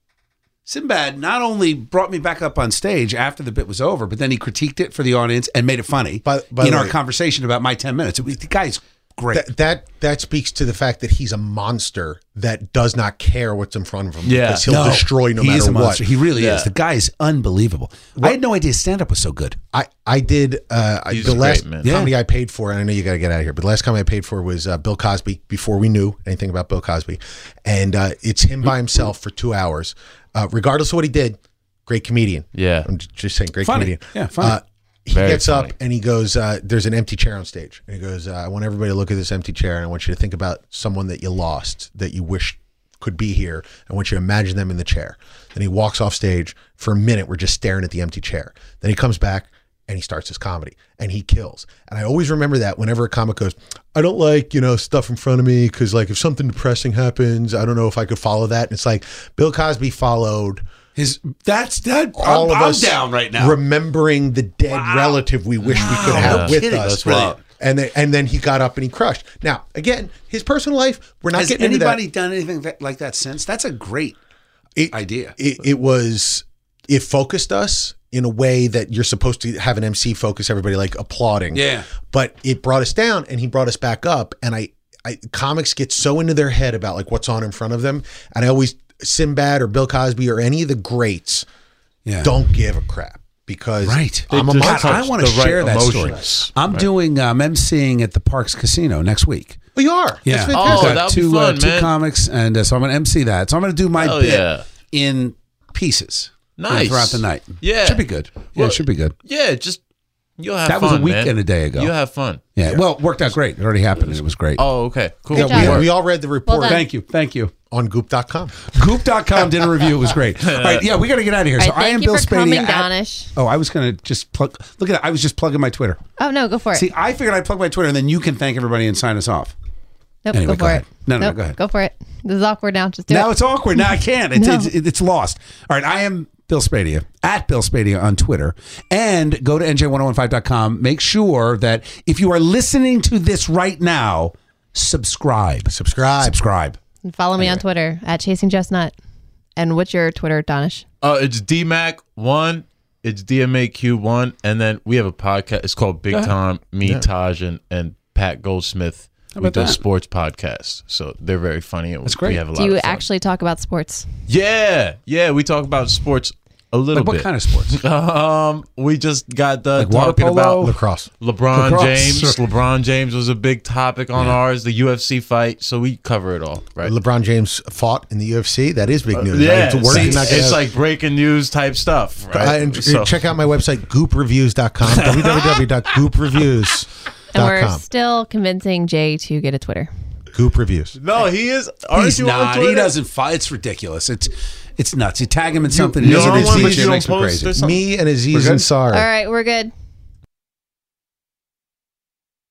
Sinbad not only brought me back up on stage after the bit was over, but then he critiqued it for the audience and made it funny By- by in the our way- conversation about my ten minutes. It was, the guy's great. that, that that speaks to the fact that he's a monster that does not care what's in front of him. Yeah. Because he'll destroy no he matter is a what. monster. He really Yeah. is. The guy is unbelievable. I had no idea stand-up was so good. I, I did uh, I- He's the great, last man. comedy Yeah. I paid for, and I know you got to get out of here, but the last comedy I paid for was uh, Bill Cosby before we knew anything about Bill Cosby. And uh, it's him by himself for two hours. Uh, regardless of what he did, great comedian. Yeah. I'm j- just saying, great Funny. comedian. Yeah, funny. Uh, he Very gets funny. up and he goes, uh, there's an empty chair on stage. And he goes, uh, I want everybody to look at this empty chair, and I want you to think about someone that you lost, that you wish could be here. I want you to imagine them in the chair. Then he walks off stage. For a minute, we're just staring at the empty chair. Then he comes back and he starts his comedy, and he kills. And I always remember that whenever a comic goes, I don't like, you know, stuff in front of me because, like, if something depressing happens, I don't know if I could follow that. And it's like Bill Cosby followed His that's that. all I'm, of I'm us down right now. remembering the dead relative we wish we could Wow. have No with kidding. us. That's brilliant. And then, and then he got up and he crushed. Now, again, his personal life, we're not Has getting into anybody that. done anything that, like that since? That's a great It, idea. It, it was, it focused us in a way that you're supposed to have an M C focus everybody, like applauding. Yeah. But it brought us down and he brought us back up. And I, I comics get so into their head about like what's on in front of them. And I always, Sinbad or Bill Cosby or any of the greats, Yeah. don't give a crap because Right. I'm a They just monster. God, I want to the right share that emotions. story. I'm doing um, emceeing at the Parks Casino next week. Oh, you are. Yeah, That's Oh, fantastic. I've got that'll be two fun, uh, two man. comics, and uh, so I'm going to emcee that. So I'm going to do my Hell bit yeah. in pieces. you know, Nice. throughout the night. Yeah. should be good. Yeah, Well, it should be good. Yeah, just you'll have That fun. was a week man. and a day ago. You'll have fun. Yeah. Well, it worked out great. It already happened, and it was great. Oh, okay. Cool. Good Yeah, job. we, we all read the report done. Thank you. Thank you. on goop dot com. Goop dot com did a review. It was great. All right. Yeah, we got to get out of here. All So right, I thank am you Bill for coming, Spadea. at- Donish. Oh, I was going to just plug. Look at that. I was just plugging my Twitter. Oh no, go for it. See, I figured I'd plug my Twitter, and then you can thank everybody and sign us off. nope, anyway, go go for ahead. it. No, no, Nope, go ahead. Go for it. This is awkward now. Just do Now it. it's awkward. Now I can't. It's, No. it's, it's lost. All right. I am Bill Spadea, at Bill Spadea on Twitter. And go to N J ten fifteen dot com. Make sure that if you are listening to this right now, subscribe. Subscribe. Subscribe. And follow me on Twitter at Chasing Chestnut. And what's your Twitter, Donish? Uh, it's D Mac one. It's D M A Q one, and then we have a podcast. It's called Big Time. Me, Taj, and, and Pat Goldsmith. We about do a that? sports podcast, so they're very funny. And That's great. We have a lot Do you of fun. actually talk about sports? Yeah, yeah. We talk about sports a little Like what bit. kind of sports? Um, we just got done Like water talking polo? about Lacrosse. LeBron Lacrosse, James. sure. LeBron James was a big topic on ours. The U F C fight, so we cover it all, right? LeBron James fought in the U F C. That is big news. yeah, It's a word see, you're not gonna it's have. like breaking news type stuff, right? Uh, and So- check out my website, goop reviews dot com, w w w dot goop reviews And dot we're com. still convincing Jay to get a Twitter. Goop Reviews. no, he is. Aren't He's you on not. He Twitter? doesn't fight. It's ridiculous. It's it's nuts. You tag him in something. he you're doesn't on one, retweet but it. you It don't makes me post crazy. or something? Me and We're Aziz good? Ansari. All right, we're good.